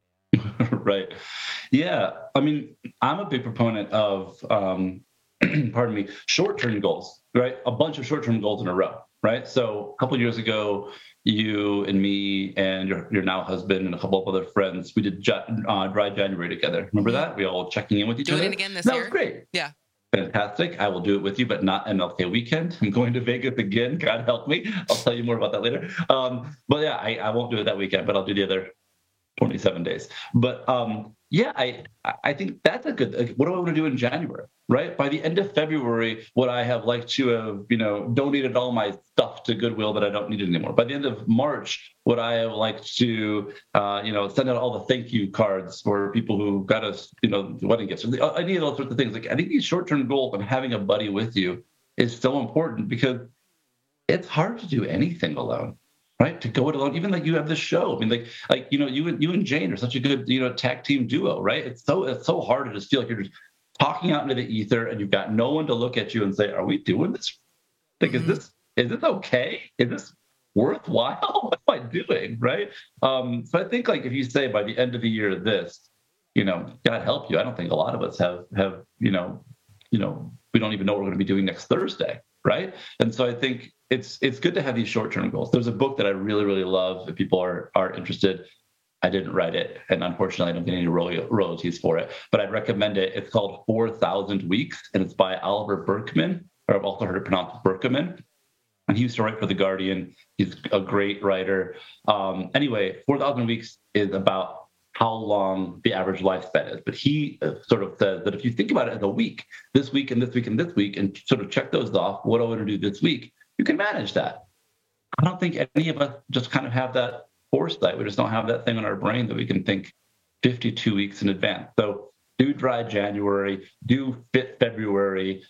Right. Yeah. I mean, I'm a big proponent of, um, pardon me, short-term goals, right? A bunch of short-term goals in a row, right? So a couple of years ago, you and me and your your now husband and a couple of other friends, we did uh, Dry January together. Remember that? We all checking in with each Doing other. it again this that year? That was great. Yeah. Fantastic. I will do it with you, but not M L K weekend. I'm going to Vegas again. God help me. I'll tell you more about that later. Um, but yeah, I, I won't do it that weekend, but I'll do the other twenty-seven days. But um, yeah, I I think that's a good, like, what do I want to do in January, right? By the end of February, would I have liked to have, you know, donated all my stuff to Goodwill that I don't need anymore? By the end of March, would I have liked to, uh, you know, send out all the thank you cards for people who got us, you know, wedding gifts? I need all sorts of things. Like, I think these short-term goals and having a buddy with you is so important, because it's hard to do anything alone. Right, to go it alone, even like you have this show. I mean, like, like you know, you and you and Jane are such a good, you know, tag team duo, right? It's so it's so hard to just feel like you're just talking out into the ether, and you've got no one to look at you and say, "Are we doing this? Like, is this is this okay? Is this worthwhile? What am I doing?" Right? Um, so I think, like, if you say by the end of the year this, you know, God help you. I don't think a lot of us have have you know, you know, we don't even know what we're going to be doing next Thursday, right? And so I think it's it's good to have these short-term goals. There's a book that I really, really love. If people are are interested, I didn't write it, and unfortunately I don't get any royalties for it, but I'd recommend it. It's called four thousand Weeks, and it's by Oliver Berkman, or I've also heard it pronounced Berkman. And he used to write for The Guardian. He's a great writer. Um, anyway, four thousand Weeks is about how long the average lifespan is. But he sort of says that if you think about it as a week, this week and this week and this week, and sort of check those off, what do I want to do this week? You can manage that. I don't think any of us just kind of have that foresight. We just don't have that thing in our brain that we can think fifty-two weeks in advance. So do Dry January, do Fit February,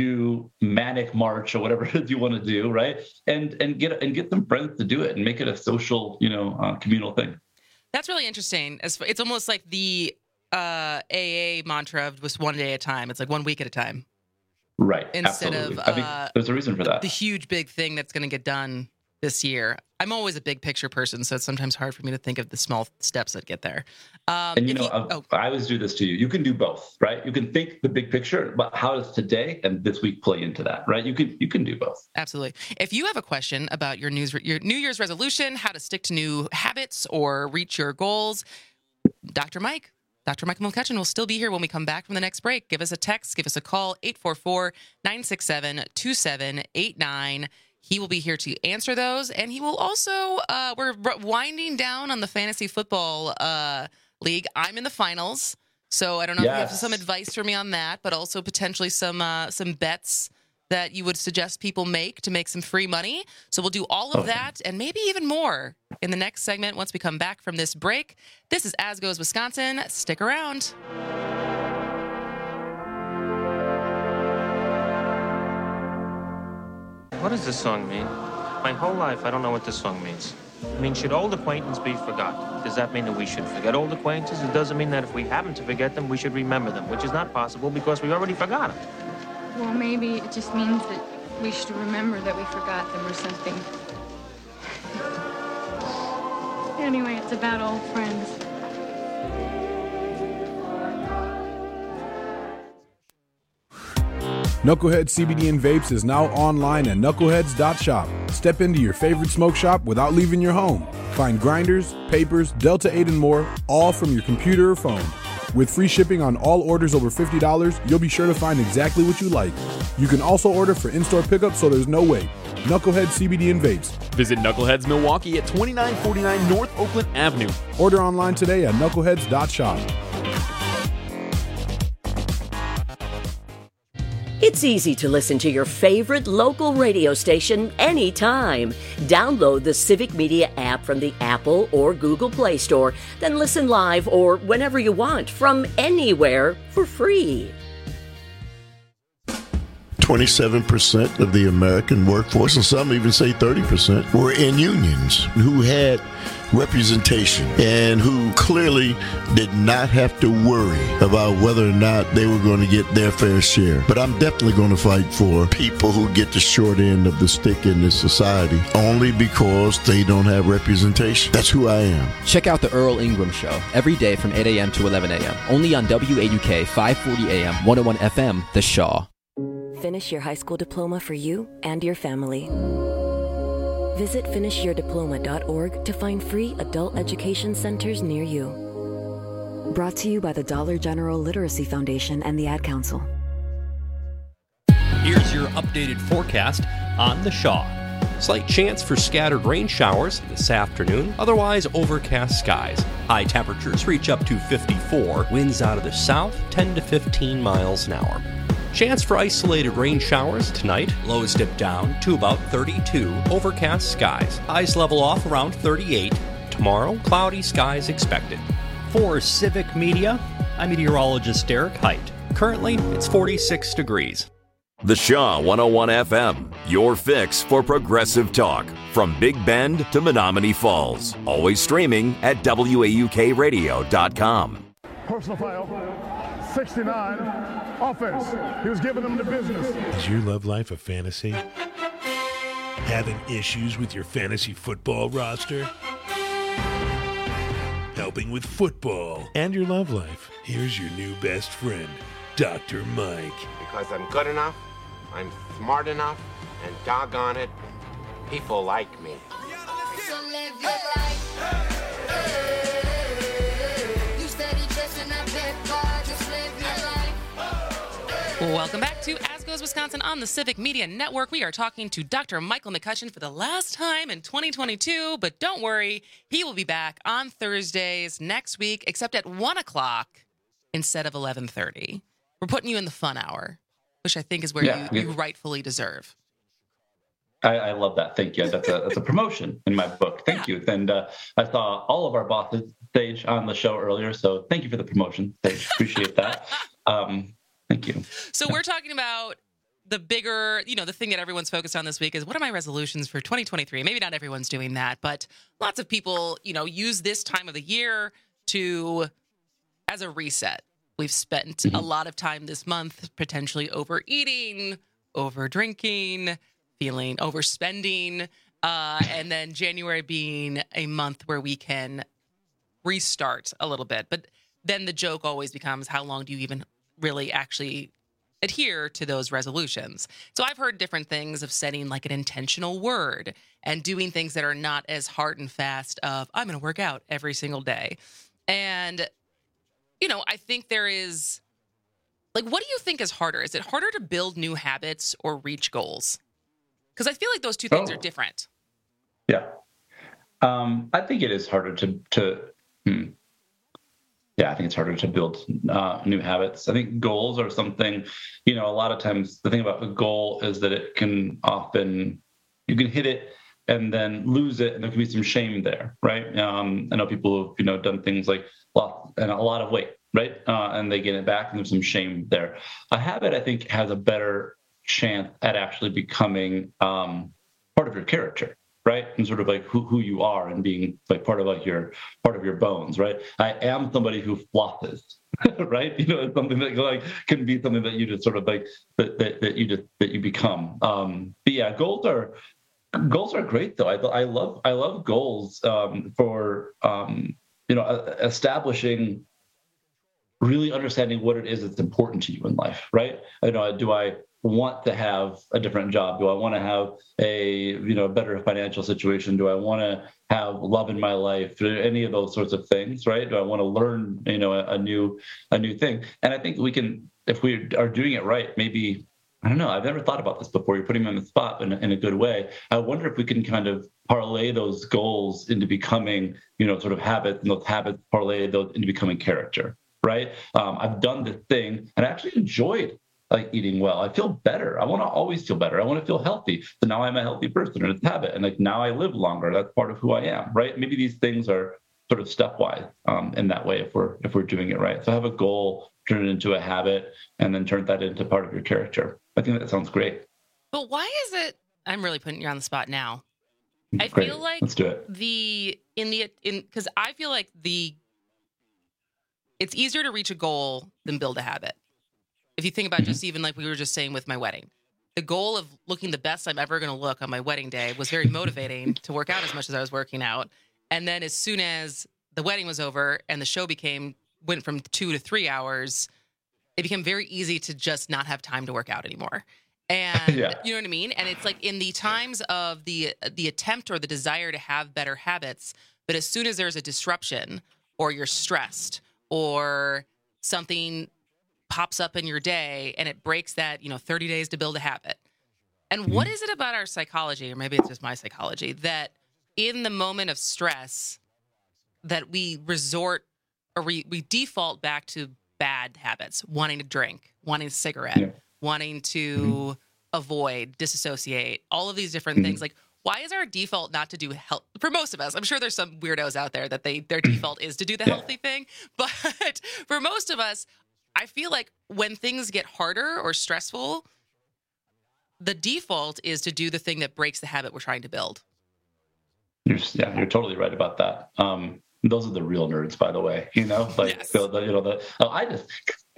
do Manic March, or whatever it is you want to do, right? And and get and get some friends to do it and make it a social, you know, uh, communal thing. That's really interesting. It's almost like the uh, A A mantra of just one day at a time. It's like one week at a time. Right. Instead absolutely. of I think uh, there's a reason for that. The huge big thing that's going to get done this year. I'm always a big picture person, so it's sometimes hard for me to think of the small steps that get there. Um, and you know, you, I, oh. I always do this to you. You can do both, right? You can think the big picture, but how does today and this week play into that, right? You can you can do both. Absolutely. If you have a question about your news, your New Year's resolution, how to stick to new habits or reach your goals, Doctor Mike. Doctor Michael McCutcheon will still be here when we come back from the next break. Give us a text, give us a call, eight four four, nine six seven, two seven eight nine. He will be here to answer those, and he will also, uh, we're winding down on the fantasy football uh, league. I'm in the finals, so I don't know yes. if you have some advice for me on that, but also potentially some uh, some bets that you would suggest people make to make some free money. So we'll do all of okay. that and maybe even more in the next segment once we come back from this break. This is As Goes Wisconsin. Stick around. What does this song mean? My whole life, I don't know what this song means. I mean, should old acquaintance be forgot? Does that mean that we should forget old acquaintances? It doesn't mean that if we happen to forget them, we should remember them, which is not possible because we already forgot them. Well, maybe it just means that we should remember that we forgot them or something. Anyway, it's about old friends. Knucklehead C B D and Vapes is now online at knuckleheads dot shop. Step into your favorite smoke shop without leaving your home. Find grinders, papers, Delta eight, and more, all from your computer or phone. With free shipping on all orders over fifty dollars, you'll be sure to find exactly what you like. You can also order for in-store pickup, so there's no wait. Knucklehead C B D and Vapes. Visit Knuckleheads Milwaukee at twenty-nine forty-nine North Oakland Avenue. Order online today at knuckleheads dot shop. It's easy to listen to your favorite local radio station anytime. Download the Civic Media app from the Apple or Google Play Store, then listen live or whenever you want from anywhere for free. twenty-seven percent of the American workforce, and some even say thirty percent, were in unions who had representation and who clearly did not have to worry about whether or not they were going to get their fair share. But I'm definitely going to fight for people who get the short end of the stick in this society only because they don't have representation. That's who I am. Check out the Earl Ingram Show every day from eight a.m. to eleven a.m. only on W A U K five forty A M, one oh one F M, The Shaw. Finish your high school diploma for you and your family. Visit finish your diploma dot org to find free adult education centers near you. Brought to you by the Dollar General Literacy Foundation and the Ad Council. Here's your updated forecast on The Shaw. Slight chance for scattered rain showers this afternoon, otherwise overcast skies. High temperatures reach up to fifty-four, winds out of the south ten to fifteen miles an hour. Chance for isolated rain showers tonight, lows dip down to about thirty-two, overcast skies. Highs level off around thirty-eight. Tomorrow, cloudy skies expected. For Civic Media, I'm meteorologist Derek Height. Currently, it's forty-six degrees. The Shaw one oh one F M, your fix for progressive talk. From Big Bend to Menominee Falls. Always streaming at W A U K radio dot com. Personal foul, sixty-nine, offense. He was giving them the business. Is your love life a fantasy? Having issues with your fantasy football roster? Helping with football and your love life? Here's your new best friend, Doctor Mike. Because I'm good enough, I'm smart enough, and doggone it, people like me. So live your life. You steady chasing that big car, just live your life. Welcome back to As Goes Wisconsin on the Civic Media Network. We are talking to Doctor Michael McCutcheon for the last time in twenty twenty-two, but don't worry, he will be back on Thursdays next week, except at one o'clock instead of eleven thirty. We're putting you in the fun hour, which I think is where yeah, you, yeah. you rightfully deserve. I, I love that. Thank you. That's a that's a promotion in my book. Thank yeah. you. And uh, I saw all of our bosses stage on the show earlier, so thank you for the promotion. Stage. Appreciate that. Um, thank you. So we're talking about the bigger, you know, the thing that everyone's focused on this week is what are my resolutions for twenty twenty-three? Maybe not everyone's doing that, but lots of people, you know, use this time of the year to as a reset. We've spent mm-hmm. a lot of time this month potentially overeating, over drinking, feeling overspending, uh, and then January being a month where we can restart a little bit. But then the joke always becomes, how long do you even really actually adhere to those resolutions? So I've heard different things of setting like an intentional word and doing things that are not as hard and fast of, I'm going to work out every single day. And you know, I think there is, like, what do you think is harder? Is it harder to build new habits or reach goals? Because I feel like those two things oh. are different. Yeah. Um, I think it is harder to, to hmm. yeah, I think it's harder to build uh, new habits. I think goals are something, you know, a lot of times the thing about a goal is that it can often, you can hit it and then lose it, and there can be some shame there, right? Um, I know people who've, you know, done things like lost and a lot of weight, right? Uh, and they get it back, and there's some shame there. A habit, I think, has a better chance at actually becoming um, part of your character, right? And sort of like who, who you are, and being like part of like your part of your bones, right? I am somebody who flosses, right? You know, it's something that like can be something that you just sort of like that that, that you just that you become. Um, but yeah, goals are. Goals are great, though. I, I love I love goals um, for um, you know establishing, really understanding what it is that's important to you in life, right? You know, do I want to have a different job? Do I want to have a you know better financial situation? Do I want to have love in my life? Any of those sorts of things, right? Do I want to learn you know a, a new a new thing? And I think we can, if we are doing it right, maybe. I don't know. I've never thought about this before. You're putting me on the spot in a, in a good way. I wonder if we can kind of parlay those goals into becoming, you know, sort of habits, and those habits parlay those into becoming character, right? Um, I've done this thing, and I actually enjoyed like eating well. I feel better. I want to always feel better. I want to feel healthy. So now I'm a healthy person, and it's a habit. And like now I live longer. That's part of who I am, right? Maybe these things are sort of stepwise um, in that way if we're if we're doing it right. So have a goal, turn it into a habit, and then turn that into part of your character. I think that sounds great. But why is it, I'm really putting you on the spot now. I Great. feel like Let's do it. the in the in because I feel like the it's easier to reach a goal than build a habit. If you think about Mm-hmm. just even like we were just saying with my wedding, the goal of looking the best I'm ever going to look on my wedding day was very motivating to work out as much as I was working out. And then as soon as the wedding was over and the show became went from two to three hours, it became very easy to just not have time to work out anymore. And Yeah. you know what I mean? And it's like in the times of the the attempt or the desire to have better habits, but as soon as there's a disruption or you're stressed or something pops up in your day and it breaks that, you know, thirty days to build a habit. And what is it about our psychology, or maybe it's just my psychology, that in the moment of stress that we resort or we, we default back to bad habits, wanting to drink, wanting a cigarette, Yeah. wanting to mm-hmm. avoid, disassociate, all of these different Mm-hmm. things. Like, why is our default not to do health? For most of us, I'm sure there's some weirdos out there that they their default is to do the Yeah. healthy thing. But for most of us, I feel like when things get harder or stressful, the default is to do the thing that breaks the habit we're trying to build. You're, yeah, you're totally right about that. Um, those are the real nerds, by the way. You know, like Yes. the, the, you know the. Oh, I just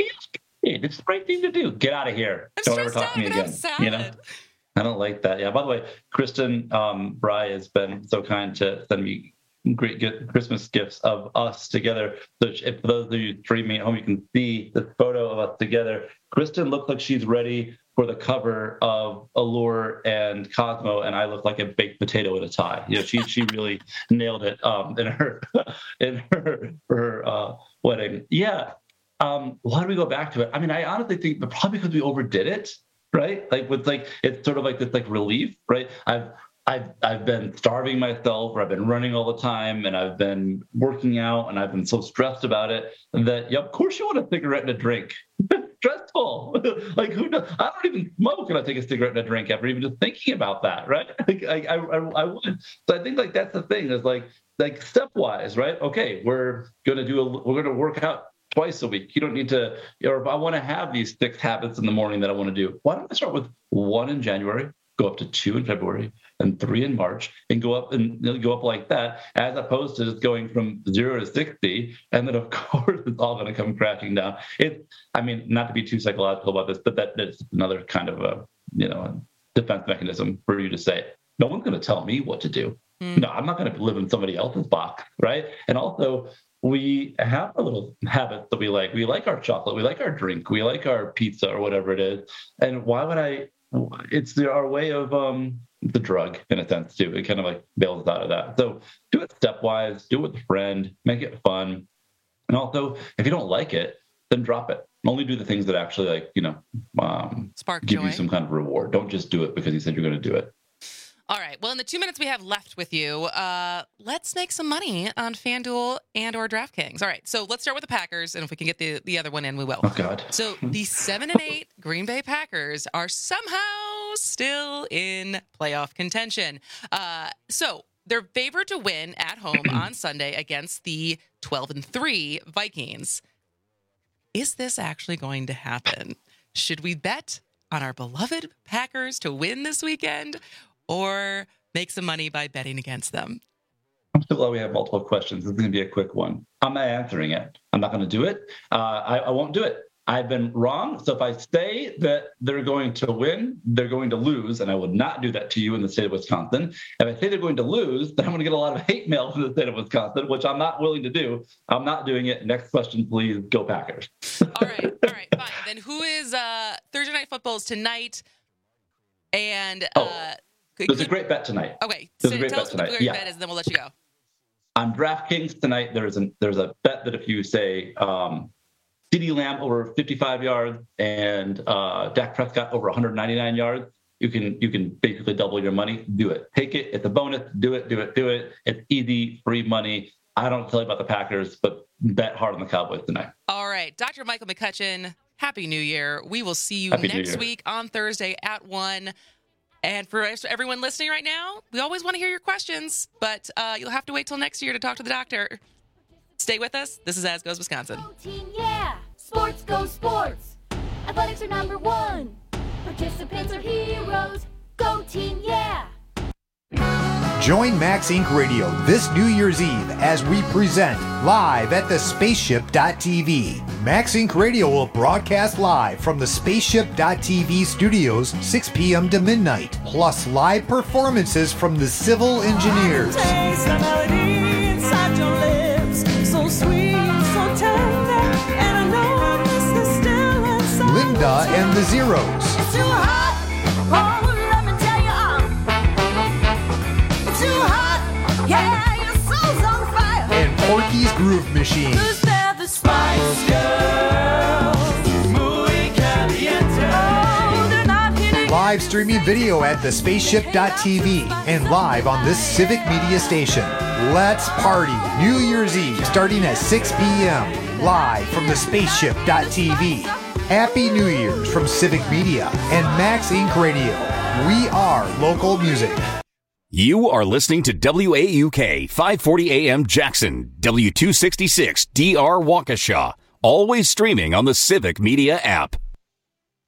it's the right thing to do. Get out of here. I'm Don't ever stressed talk to me out, I'm again. sad. You know, I don't like that. Yeah. By the way, Kristen um, Bry has been so kind to send me great get Christmas gifts of us together. So if for those of you streaming at home, you can see the photo of us together. Kristen looks like she's ready for the cover of Allure and Cosmo, and I look like a baked potato in a tie. You know, she she really nailed it um, in her in her her uh, wedding. Yeah. Um, why do we go back to it? I mean, I honestly think that probably because we overdid it, right? Like with like it's sort of like this like relief, right? I've I've I've been starving myself, or I've been running all the time, and I've been working out, and I've been so stressed about it that yeah, of course you want a cigarette and a drink. Stressful. Like who does? I don't even smoke, and I take a cigarette and a drink ever, even just thinking about that, right? Like, I, I I I would. So I think like that's the thing is like like stepwise, right? Okay, we're gonna do a we're gonna work out twice a week. You don't need to, or if I want to have these six habits in the morning that I want to do, why don't I start with one in January, go up to two in February, and three in March, and go up and go up like that, as opposed to just going from zero to sixty, and then of course it's all going to come crashing down. It, I mean, not to be too psychological about this, but that that's another kind of a you know defense mechanism for you to say, no one's going to tell me what to do. Mm. No, I'm not going to live in somebody else's box, right? And also, we have a little habit that we like. We like our chocolate. We like our drink. We like our pizza or whatever it is. And why would I? It's the, our way of um, the drug in a sense too. It kind of like bails out of that. So do it stepwise. Do it with a friend. Make it fun. And also, if you don't like it, then drop it. Only do the things that actually like you know um, spark give joy. you some kind of reward. Don't just do it because you said you're going to do it. All right. Well, in the two minutes we have left with you, uh, let's make some money on FanDuel and or DraftKings. All right. So let's start with the Packers, and if we can get the, the other one in, we will. Oh, God. So the seven and eight Green Bay Packers are somehow still in playoff contention. Uh, so they're favored to win at home on Sunday against the twelve and three Vikings. Is this actually going to happen? Should we bet on our beloved Packers to win this weekend, or make some money by betting against them? I'm so glad we have multiple questions. This is going to be a quick one. I'm not answering it. I'm not going to do it. Uh, I, I won't do it. I've been wrong. So if I say that they're going to win, they're going to lose, and I would not do that to you in the state of Wisconsin. If I say they're going to lose, then I'm going to get a lot of hate mail from the state of Wisconsin, which I'm not willing to do. I'm not doing it. Next question, please. Go Packers. All right. All right. Fine. Then who is uh, Thursday Night Football is tonight? And uh, oh, there's a great bet tonight. Okay. There's So a great tell bet us what the tonight. great Yeah. bet is, and then we'll let you go. On DraftKings tonight, there's a there's a bet that if you say um, CeeDee Lamb over fifty-five yards and uh, Dak Prescott over one hundred ninety-nine yards, you can you can basically double your money. Do it. Take it. It's a bonus. Do it. Do it. Do it. It's easy, free money. I don't tell you about the Packers, but bet hard on the Cowboys tonight. All right. Doctor Michael McCutcheon, Happy New Year. We will see you Happy New next Year. week on Thursday at one. And for everyone listening right now, we always want to hear your questions, but uh, you'll have to wait till next year to talk to the doctor. Stay with us. This is As Goes Wisconsin. Team, yeah! Sports go sports! Athletics are number one! Participants are heroes! Go team, yeah! Join Max Incorporated. Radio this New Year's Eve as we present live at the spaceship dot t v. Max Incorporated. Radio will broadcast live from the spaceship dot t v studios six p.m. to midnight, plus live performances from the Civil Engineers. Linda and the Zeros. Yeah, your soul's on fire. And Porky's Groove Machine. Who's there, the Spice Girls? Muy caliente. Oh, they're not hitting. Live streaming video at the spaceship dot t v and live on this Civic Media station. Let's party New Year's Eve starting at six p.m. live from the spaceship dot t v. Happy New Year's from Civic Media and Max Incorporated. Radio. We are local music. You are listening to W A U K five forty A M Jackson, W two sixty-six D R Waukesha, always streaming on the Civic Media app.